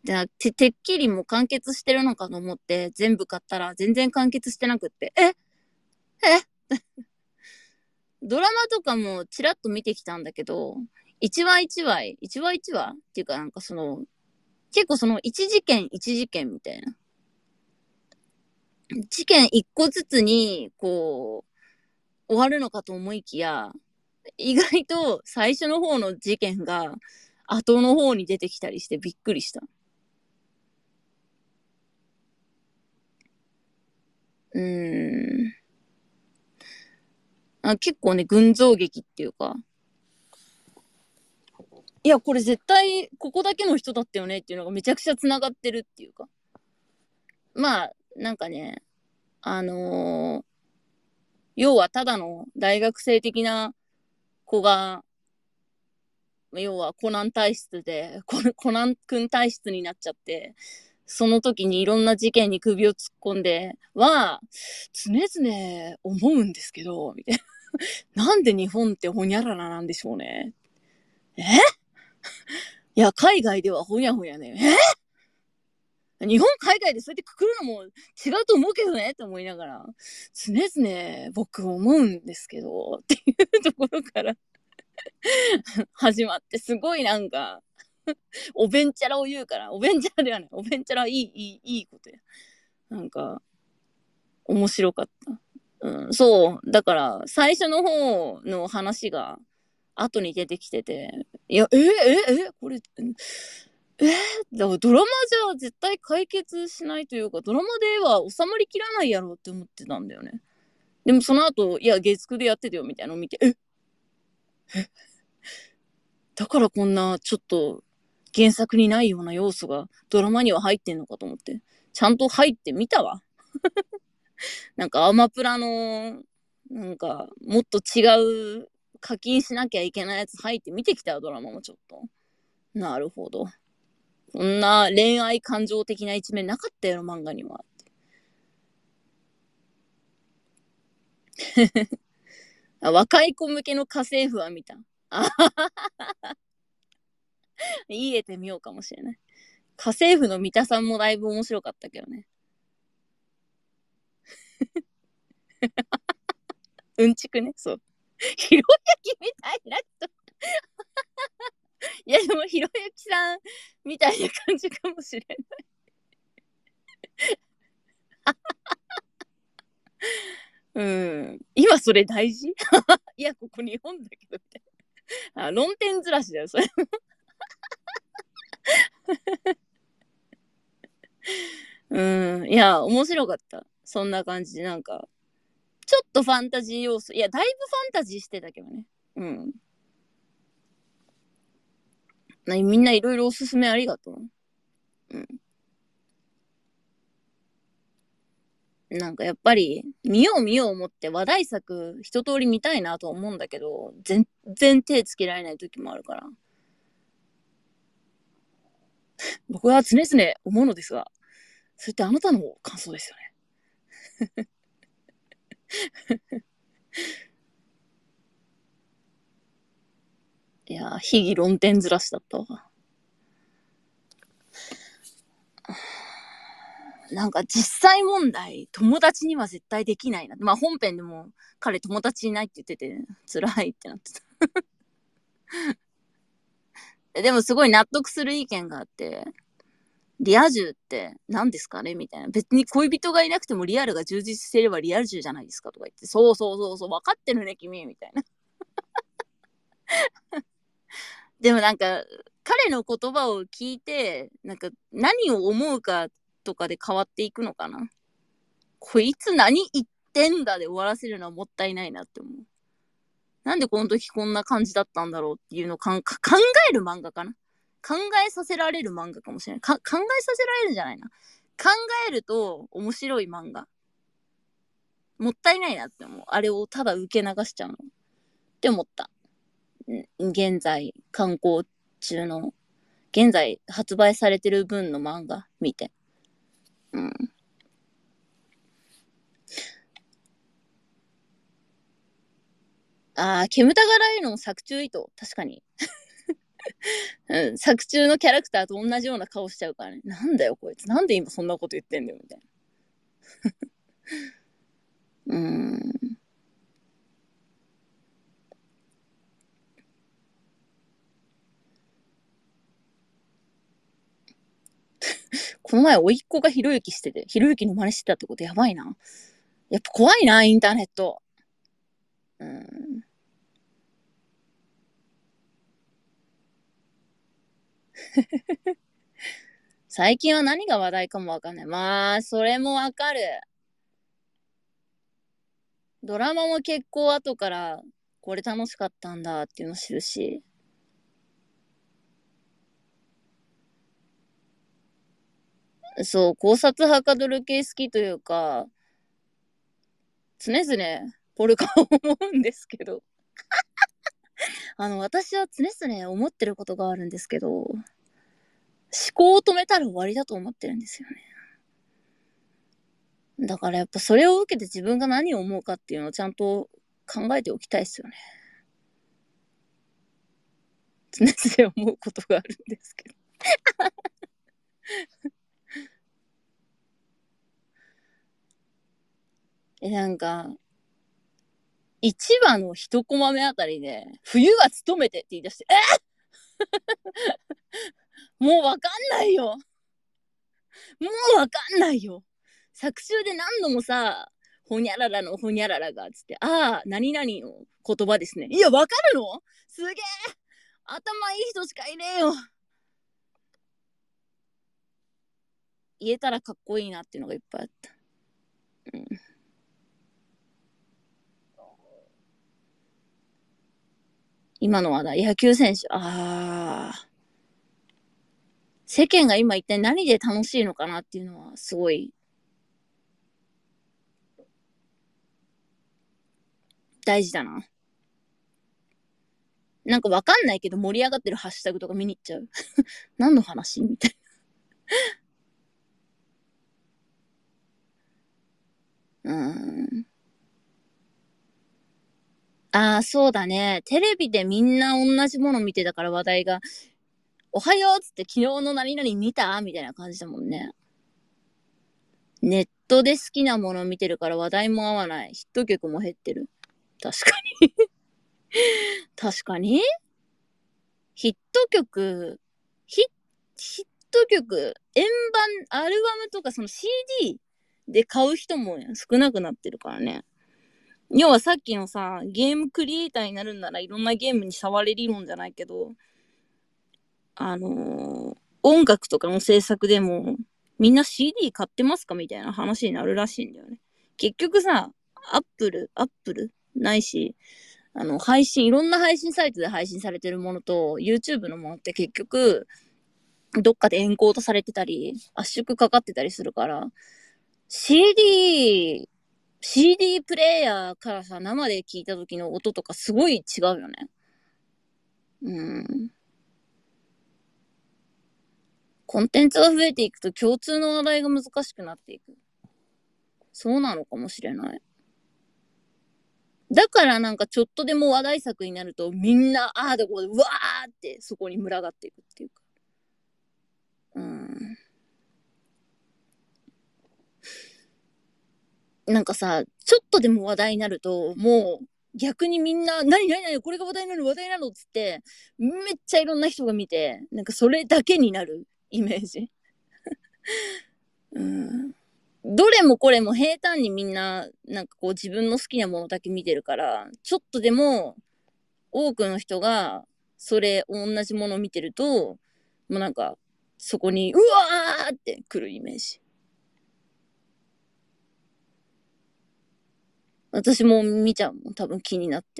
でて、てっきりもう完結してるのかと思って全部買ったら全然完結してなくって、ええドラマとかもちらっと見てきたんだけど、一話一話、一話一話っていうかなんかその、結構その一事件一事件みたいな。事件一個ずつに、こう、終わるのかと思いきや、意外と最初の方の事件が後の方に出てきたりしてびっくりした。うーん。あ、結構ね、群像劇っていうか、いや、これ絶対ここだけの人だったよねっていうのがめちゃくちゃ繋がってるっていうか。まあ、なんかね、あのー、要はただの大学生的な子が、要はコナン体質で、コナン君体質になっちゃって、その時にいろんな事件に首を突っ込んでは、常々思うんですけど、みたいな。なんで日本ってホニャララなんでしょうね。えいや、海外ではほやほやね。え日本、海外でそうやってくくるのも違うと思うけどねって思いながら、常々僕思うんですけど、っていうところから始まって、すごいなんか、おべんちゃらを言うから、おべんちゃらではない、おべんちゃらはいい、いい、いいことや。なんか、面白かった。うん、そう。だから、最初の方の話が、後に出てきてて、いや、えええこれ、えー、だからドラマじゃ絶対解決しないというか、ドラマでは収まりきらないやろって思ってたんだよね。でもその後、いや、月くでやってたよみたいなのを見て、ええだからこんなちょっと原作にないような要素がドラマには入ってんのかと思って、ちゃんと入ってみたわ。なんかアマプラの、なんかもっと違う課金しなきゃいけないやつ入って見てきたよ、ドラマもちょっと。なるほど。こんな恋愛感情的な一面なかったよ、漫画には。若い子向けの家政婦は見た。いい絵で見ようかもしれない。家政婦の三田さんもだいぶ面白かったけどね。うんちくね、そう。ひろゆきみたいな人。いやでもひろゆきさんみたいな感じかもしれない。うん。今それ大事いや、ここ日本だけど、みたいな。あ、論点ずらしだよ、それ。うん。いや、面白かった。そんな感じで、なんか、ちょっとファンタジー要素。いや、だいぶファンタジーしてたけどね。うん。みんないろいろおすすめありがとう。うん。なんかやっぱり、見よう見よう思って話題作一通り見たいなと思うんだけど、全然手つけられない時もあるから。僕は常々思うのですが、それってあなたの感想ですよね。いやー、非議論点ずらしだったわ。なんか実際問題、友達には絶対できないな。まあ本編でも彼友達いないって言ってて、辛いってなってた。でもすごい納得する意見があって、リア充って何ですかねみたいな。別に恋人がいなくてもリアルが充実してればリア充じゃないですかとか言って、そうそうそうそう、分かってるね君みたいな。でもなんか、彼の言葉を聞いて、なんか何を思うかとかで変わっていくのかな。こいつ何言ってんだで終わらせるのはもったいないなって思う。なんでこの時こんな感じだったんだろうっていうのをかんか考える漫画かな。考えさせられる漫画かもしれない。か考えさせられるんじゃないな。考えると面白い漫画。もったいないなって思う。あれをただ受け流しちゃうの。って思った。現在、刊行中の、現在発売されてる分の漫画見て。うん。あー、煙たがられるのも作中意図。確かに。 うん、作中のキャラクターと同じような顔しちゃうからね。なんだよこいつ。なんで今そんなこと言ってんだよみたいな。うーん。この前、甥っ子がひろゆきしてて、ひろゆきの真似してたってことやばいな。やっぱ怖いな、インターネット。うーん。最近は何が話題かもわかんない。まあ、それもわかる。ドラマも結構後から、これ楽しかったんだっていうの知るし。そう、考察はかどる系好きというか、常々、ポルカを思うんですけど。あの、私は常々思ってることがあるんですけど、思考を止めたら終わりだと思ってるんですよね。だからやっぱそれを受けて自分が何を思うかっていうのをちゃんと考えておきたいですよね。常々思うことがあるんですけど。え、なんか、いちわの一コマ目あたりで、冬は勤めてって言い出して、えもうわかんないよ。もうわかんないよ。作中で何度もさ、ほにゃららのほにゃららが、つって、ああ、何々の言葉ですね。いや、わかるのすげえ頭いい人しかいねえよ。言えたらかっこいいなっていうのがいっぱいあった。うん、今の話題、野球選手。ああ。世間が今一体何で楽しいのかなっていうのはすごい大事だな。なんかわかんないけど盛り上がってるハッシュタグとか見に行っちゃう。何の話みたいな。うーん。ああ、そうだね。テレビでみんな同じもの見てたから話題が、おはようっつって昨日の何々見たみたいな感じだもんね。ネットで好きなもの見てるから話題も合わない。ヒット曲も減ってる。確かに。確かにヒット曲、ヒヒット曲、円盤、アルバムとかその シーディー で買う人も少なくなってるからね。要はさっきのさ、ゲームクリエイターになるんならいろんなゲームに触れ理論じゃないけど、あのー、音楽とかの制作でもみんな シーディー 買ってますかみたいな話になるらしいんだよね。結局さ、アップル、アップルないし、あの、配信、いろんな配信サイトで配信されてるものと、YouTube のものって結局、どっかでエンコードされてたり、圧縮かかってたりするから、シーディー、シーディー プレイヤーからさ、生で聞いた時の音とかすごい違うよね。うん。コンテンツが増えていくと共通の話題が難しくなっていく。そうなのかもしれない。だからなんかちょっとでも話題作になるとみんなああでこうでうわーってそこに群がっていくっていうか。うん。なんかさ、ちょっとでも話題になると、もう逆にみんな、何何何これが話題なの話題なのっつって、めっちゃいろんな人が見て、なんかそれだけになるイメージ。うん。どれもこれも平坦にみんな、なんかこう自分の好きなものだけ見てるから、ちょっとでも多くの人がそれ同じものを見てると、もうなんかそこにうわーって来るイメージ。私も見ちゃうもん、多分気になって。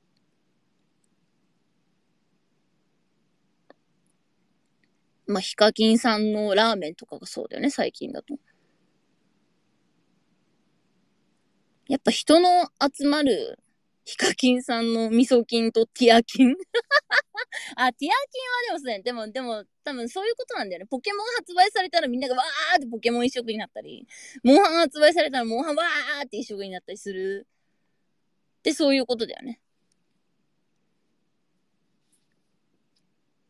まあ、ヒカキンさんのラーメンとかがそうだよね、最近だと。やっぱ人の集まるヒカキンさんの味噌菌とティア菌あ、ティア菌はでもそうだね。でも、でも、多分そういうことなんだよね。ポケモン発売されたらみんながわーってポケモン一色になったり、モンハン発売されたらモンハンわーって一色になったりする。で、そういうことだよね。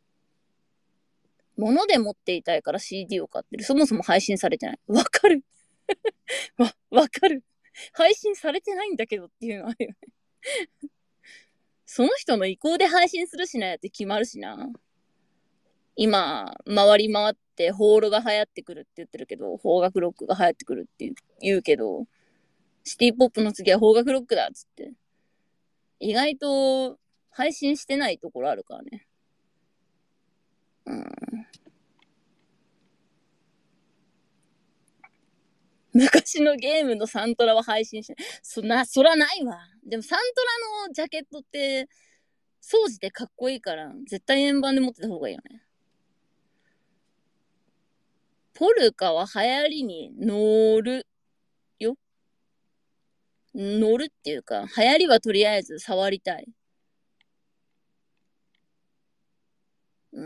物で持っていたいから シーディー を買ってる。そもそも配信されてない。わかるわ、わかる。配信されてないんだけどっていうのあるよね。その人の意向で配信するしなやって決まるしな。今、回り回ってホールが流行ってくるって言ってるけど、邦楽ロックが流行ってくるって言うけど、シティポップの次は邦楽ロックだっつって。意外と配信してないところあるからね。うん。昔のゲームのサントラは配信してない。そんな、そらないわ。でもサントラのジャケットって、掃除でかっこいいから、絶対円盤で持ってた方がいいよね。ポルカは流行りに乗るよ。乗るっていうか、流行りはとりあえず触りたい。うん。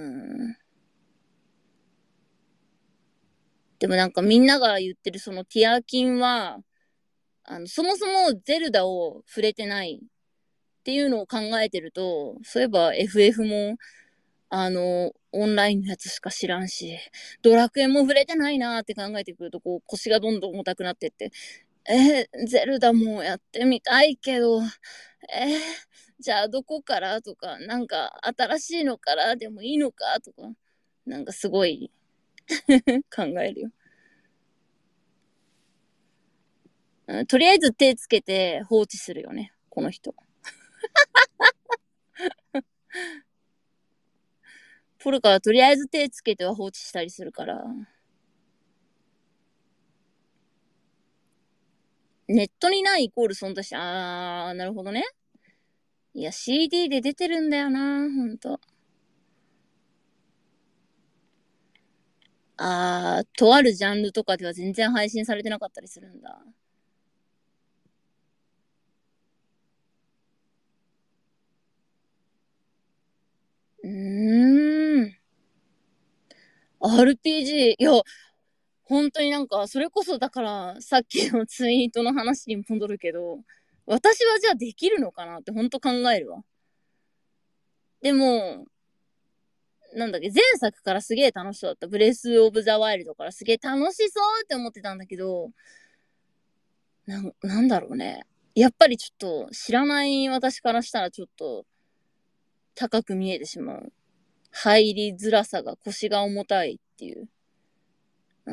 でもなんかみんなが言ってるそのティアキンは、あの、そもそもゼルダを触れてないっていうのを考えてると、そういえば エフエフ も、あの、オンラインのやつしか知らんし、ドラクエも触れてないなーって考えてくると、こう腰がどんどん重たくなってって、えー、ゼルダもやってみたいけど、えー、じゃあどこからとか、なんか新しいのからでもいいのかとか、なんかすごい考えるよ。うん、とりあえず手つけて放置するよね、この人。ポルカはとりあえず手つけては放置したりするから。ネットにないイコール存在して、あー、なるほどね。いや、シーディー で出てるんだよな、ほんと。あー、とあるジャンルとかでは全然配信されてなかったりするんだ。うーん。アールピージー、いや、本当になんか、それこそだから、さっきのツイートの話に戻るけど、私はじゃあできるのかなって本当考えるわ。でも、なんだっけ、前作からすげえ楽しそうだった。ブレス・オブ・ザ・ワイルドからすげえ楽しそうって思ってたんだけど、な、なんだろうね。やっぱりちょっと知らない私からしたらちょっと高く見えてしまう。入りづらさが腰が重たいっていう。うん。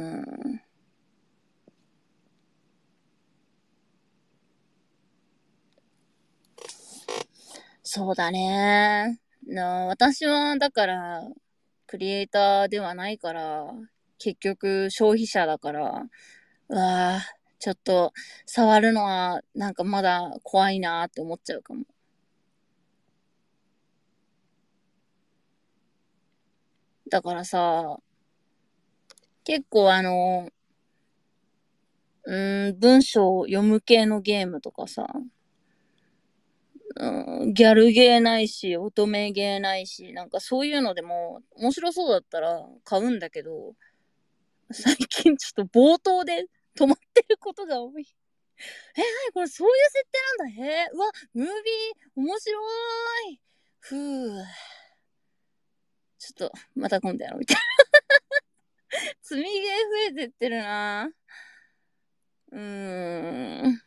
そうだね。な私はだからクリエイターではないから、結局消費者だから、うわぁ、ちょっと触るのはなんかまだ怖いなーって思っちゃうかも。だからさ、結構あの、うーん、文章を読む系のゲームとかさ、うん、ギャルゲーないし、乙女ゲーないし、なんかそういうのでも面白そうだったら買うんだけど、最近ちょっと冒頭で止まってることが多い。え、なにこれそういう設定なんだ。へえ、うわ、ムービー、面白い。ふぅ。ちょっと、また今度やろうみたいな。積みゲー増えてってるな。うーん。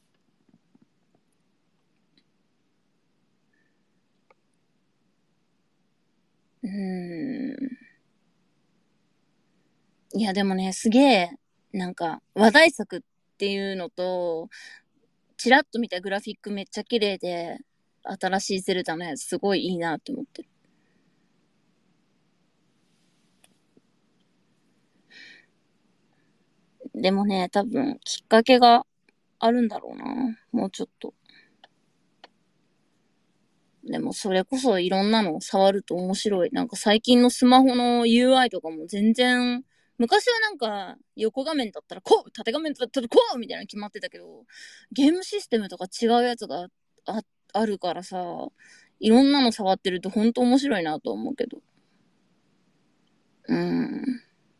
うーん。いや、でもね、すげえ、なんか、話題作っていうのと、チラッと見たグラフィックめっちゃ綺麗で、新しいゼルダのやつすごいいいなって思ってる。でもね、多分、きっかけがあるんだろうな。もうちょっと。でもそれこそいろんなの触ると面白い。なんか最近のスマホの ユーアイ とかも全然、昔はなんか横画面だったらこう、縦画面だったらこうみたいなの決まってたけど、ゲームシステムとか違うやつがああるからさ、いろんなの触ってるとほんと面白いなと思うけど。うーん。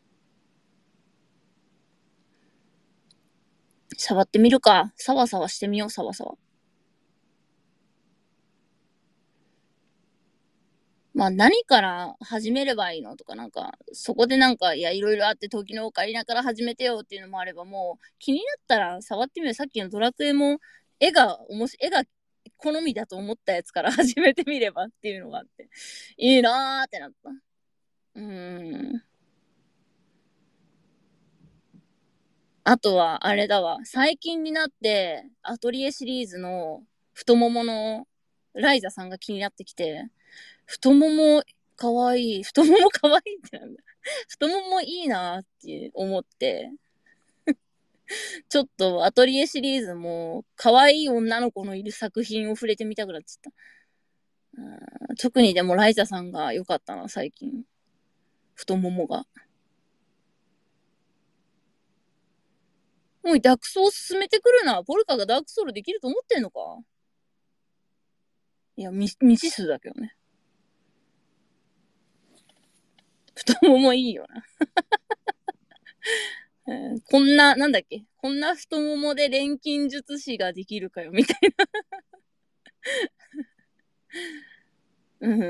触ってみるか。サワサワしてみよう、サワサワ。 まあ何から始めればいいのとかなんか、そこでなんか、いや、いろいろあって時のオカリナから始めてよっていうのもあれば、もう気になったら触ってみる。さっきのドラクエも、絵がおもし、絵が好みだと思ったやつから始めてみればっていうのがあって、いいなーってなった。うーん。あとは、あれだわ。最近になって、アトリエシリーズの太もものライザさんが気になってきて、太ももかわいい。太ももかわいいってなんだ。太ももいいなって思って、ちょっとアトリエシリーズも可愛い女の子のいる作品を触れてみたくなっちゃった。特にでもライザさんが良かったな、最近。太ももが。もうダークソウ進めてくるな。ポルカがダークソウルできると思ってんのか？いや、未知数だけどね。太ももいいよな。えーこんな、なんだっけこんな太ももで錬金術師ができるかよ、みたいな。うん。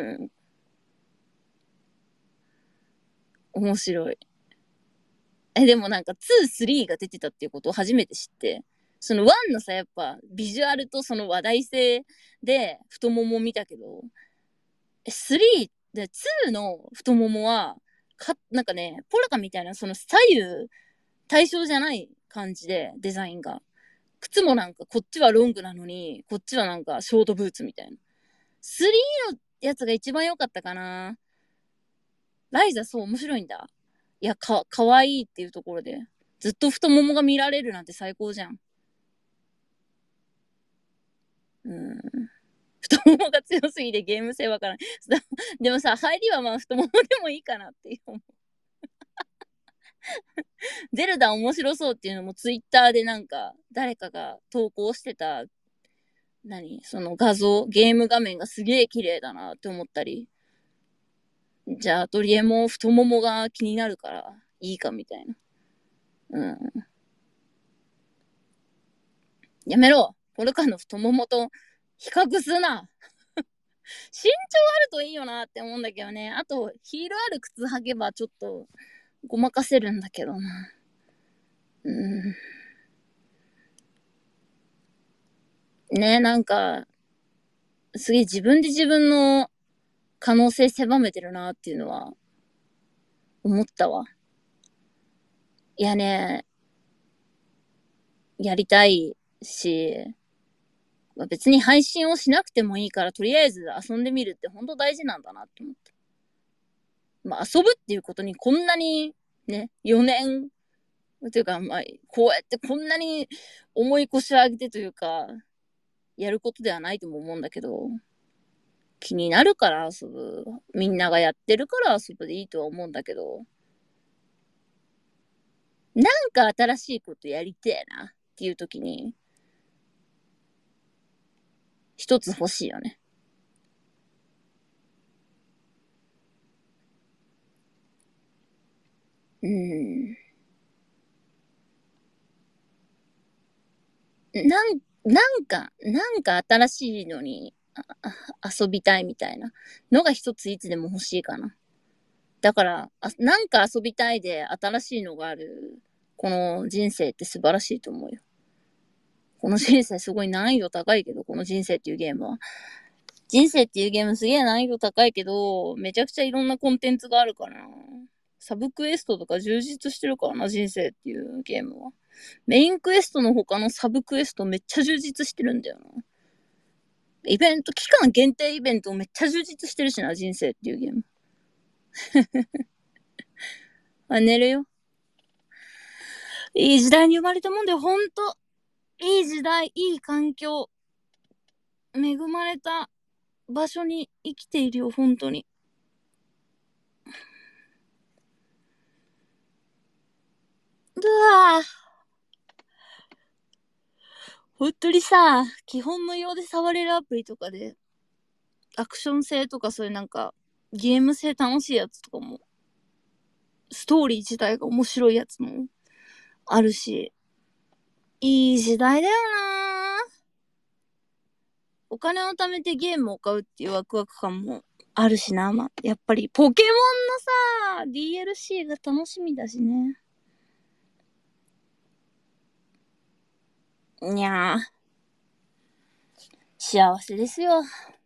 面白い。え、でもなんかに、さんが出てたっていうことを初めて知って、そのいちのさ、やっぱビジュアルとその話題性で太もも見たけど、さんでにの太ももは、か、なんかね、ポルカみたいなその左右対称じゃない感じで、デザインが。靴もなんかこっちはロングなのに、こっちはなんかショートブーツみたいな。さんのやつが一番良かったかな。ライザそう面白いんだ。いや、か、かわいいっていうところで。ずっと太ももが見られるなんて最高じゃん。うん。太ももが強すぎてゲーム性わからない。でもさ、入りはまあ太ももでもいいかなっていう。ゼルダ面白そうっていうのもツイッターでなんか誰かが投稿してた、何その画像、ゲーム画面がすげえ綺麗だなって思ったり。じゃあ、アトリエも太ももが気になるからいいかみたいな。うん。やめろ。ポルカの太ももと比較すな。身長あるといいよなって思うんだけどね。あと、ヒールある靴履けばちょっとごまかせるんだけどな。うん。ね、なんか、すげえ自分で自分の可能性狭めてるなっていうのは思ったわ。いやね、やりたいし、別に配信をしなくてもいいから、とりあえず遊んでみるって本当大事なんだなって思った。まあ、遊ぶっていうことにこんなにね、よねん、というか、まあ、こうやってこんなに重い腰を上げてというか、やることではないとも思うんだけど、気になるから遊ぶ。みんながやってるから遊ぶでいいとは思うんだけど、なんか新しいことやりてえなっていう時に、一つ欲しいよね。うん。なん、なんか、なんか新しいのに遊びたいみたいなのが一ついつでも欲しいかな。だから、なんか遊びたいで新しいのがある、この人生って素晴らしいと思うよ。この人生すごい難易度高いけど、この人生っていうゲームは。人生っていうゲームすげえ難易度高いけど、めちゃくちゃいろんなコンテンツがあるから。サブクエストとか充実してるからな、人生っていうゲームは。メインクエストの他のサブクエストめっちゃ充実してるんだよな。イベント、期間限定イベントめっちゃ充実してるしな、人生っていうゲーム。あ、寝るよ。いい時代に生まれたもんで、ほんと。いい時代、いい環境。恵まれた場所に生きているよ、本当に。うわぁ。本当にさ、基本無料で触れるアプリとかで、アクション性とかそういうなんか、ゲーム性楽しいやつとかも、ストーリー自体が面白いやつもあるし、いい時代だよなぁ。 お金を貯めてゲームを買うっていうワクワク感もあるしな。まあ、やっぱりポケモンのさ、ディーエルシー が楽しみだしね。にゃー。幸せですよ。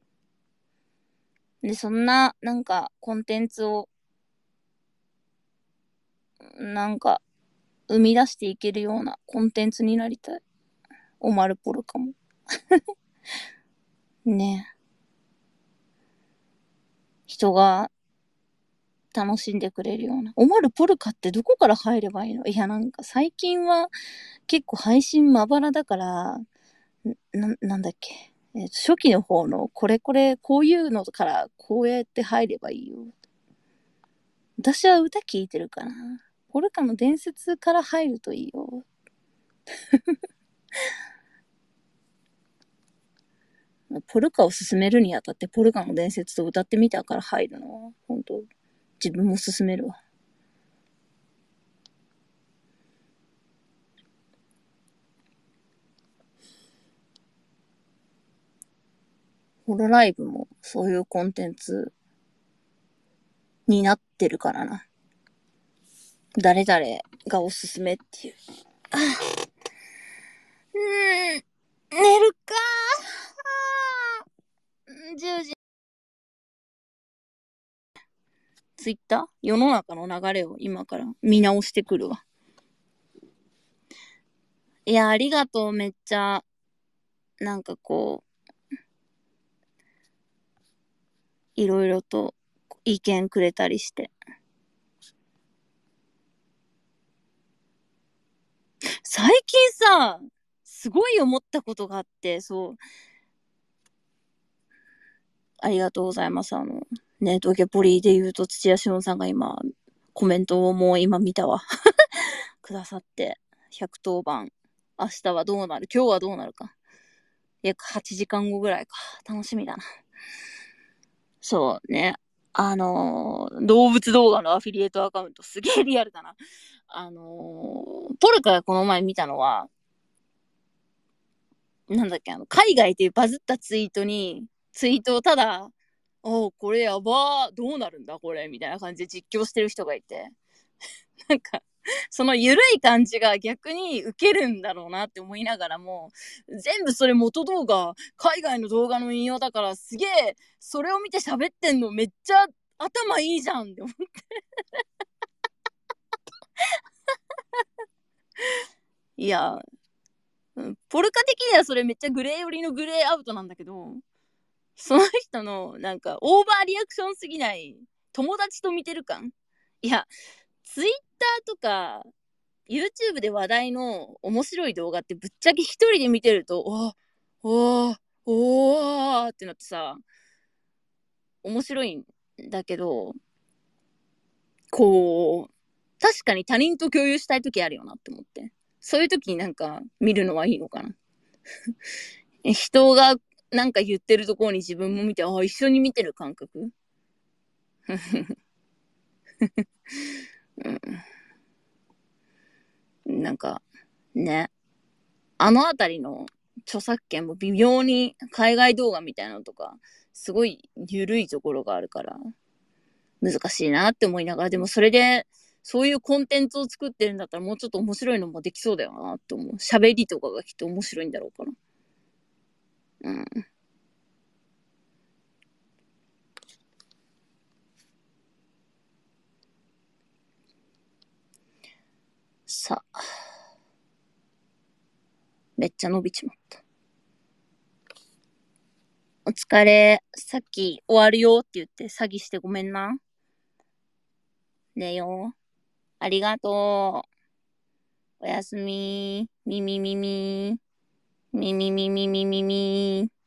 で、そんな、なんか、コンテンツを、なんか、生み出していけるようなコンテンツになりたい。オマルポルカも。ね。人が楽しんでくれるような。オマルポルカってどこから入ればいいの？いや、なんか最近は結構配信まばらだから、な、なんだっけ。えーと、初期の方のこれこれこういうのからこうやって入ればいいよ。私は歌聞いてるかな。ポルカの伝説から入るといいよ。ポルカを進めるにあたってポルカの伝説と歌ってみたから入るのは本当自分も進めるわ。ホロライブもそういうコンテンツになってるからな。誰々がおすすめっていう。あうーん、寝るかー。じゅうじ。ツイッター世の中の流れを今から見直してくるわ。いや、ありがとう、めっちゃ。なんかこう、いろいろと意見くれたりして。最近さ、すごい思ったことがあって、そう。ありがとうございます。あの、ね、ドゲポリで言うと土屋しおんさんが今、コメントをもう今見たわ。くださって、ひゃくとおばん。明日はどうなる？今日はどうなるか。約はちじかんごぐらいか。楽しみだな。そうね。あのー、動物動画のアフィリエイトアカウントすげえリアルだな。あのー、ポルカがこの前見たのは、なんだっけ、あの、海外でバズったツイートに、ツイートをただ、おこれやばー、どうなるんだこれみたいな感じで実況してる人がいて、なんか、その緩い感じが逆にウケるんだろうなって思いながらも、全部それ元動画、海外の動画の引用だからすげえ、それを見て喋ってんのめっちゃ頭いいじゃんって思って。いや、ポルカ的にはそれめっちゃグレー寄りのグレーアウトなんだけど、その人のなんかオーバーリアクションすぎない友達と見てる感。いや、ツイッターとか YouTube で話題の面白い動画ってぶっちゃけ一人で見てると、おおおーってなってさ、面白いんだけど、こう、確かに他人と共有したい時あるよなって思って。そういう時になんか見るのはいいのかな。人がなんか言ってるところに自分も見て、ああ、一緒に見てる感覚うん、なんか、ね。あのあたりの著作権も微妙に海外動画みたいなのとか、すごい緩いところがあるから、難しいなって思いながら、でもそれで、そういうコンテンツを作ってるんだったらもうちょっと面白いのもできそうだよなって思う。喋りとかがきっと面白いんだろうから。うん。さあ。めっちゃ伸びちまった。お疲れ。さっき終わるよって言って詐欺してごめんな。寝よう。ありがとう。おやすみ。みみみみ。みみみみみみみ。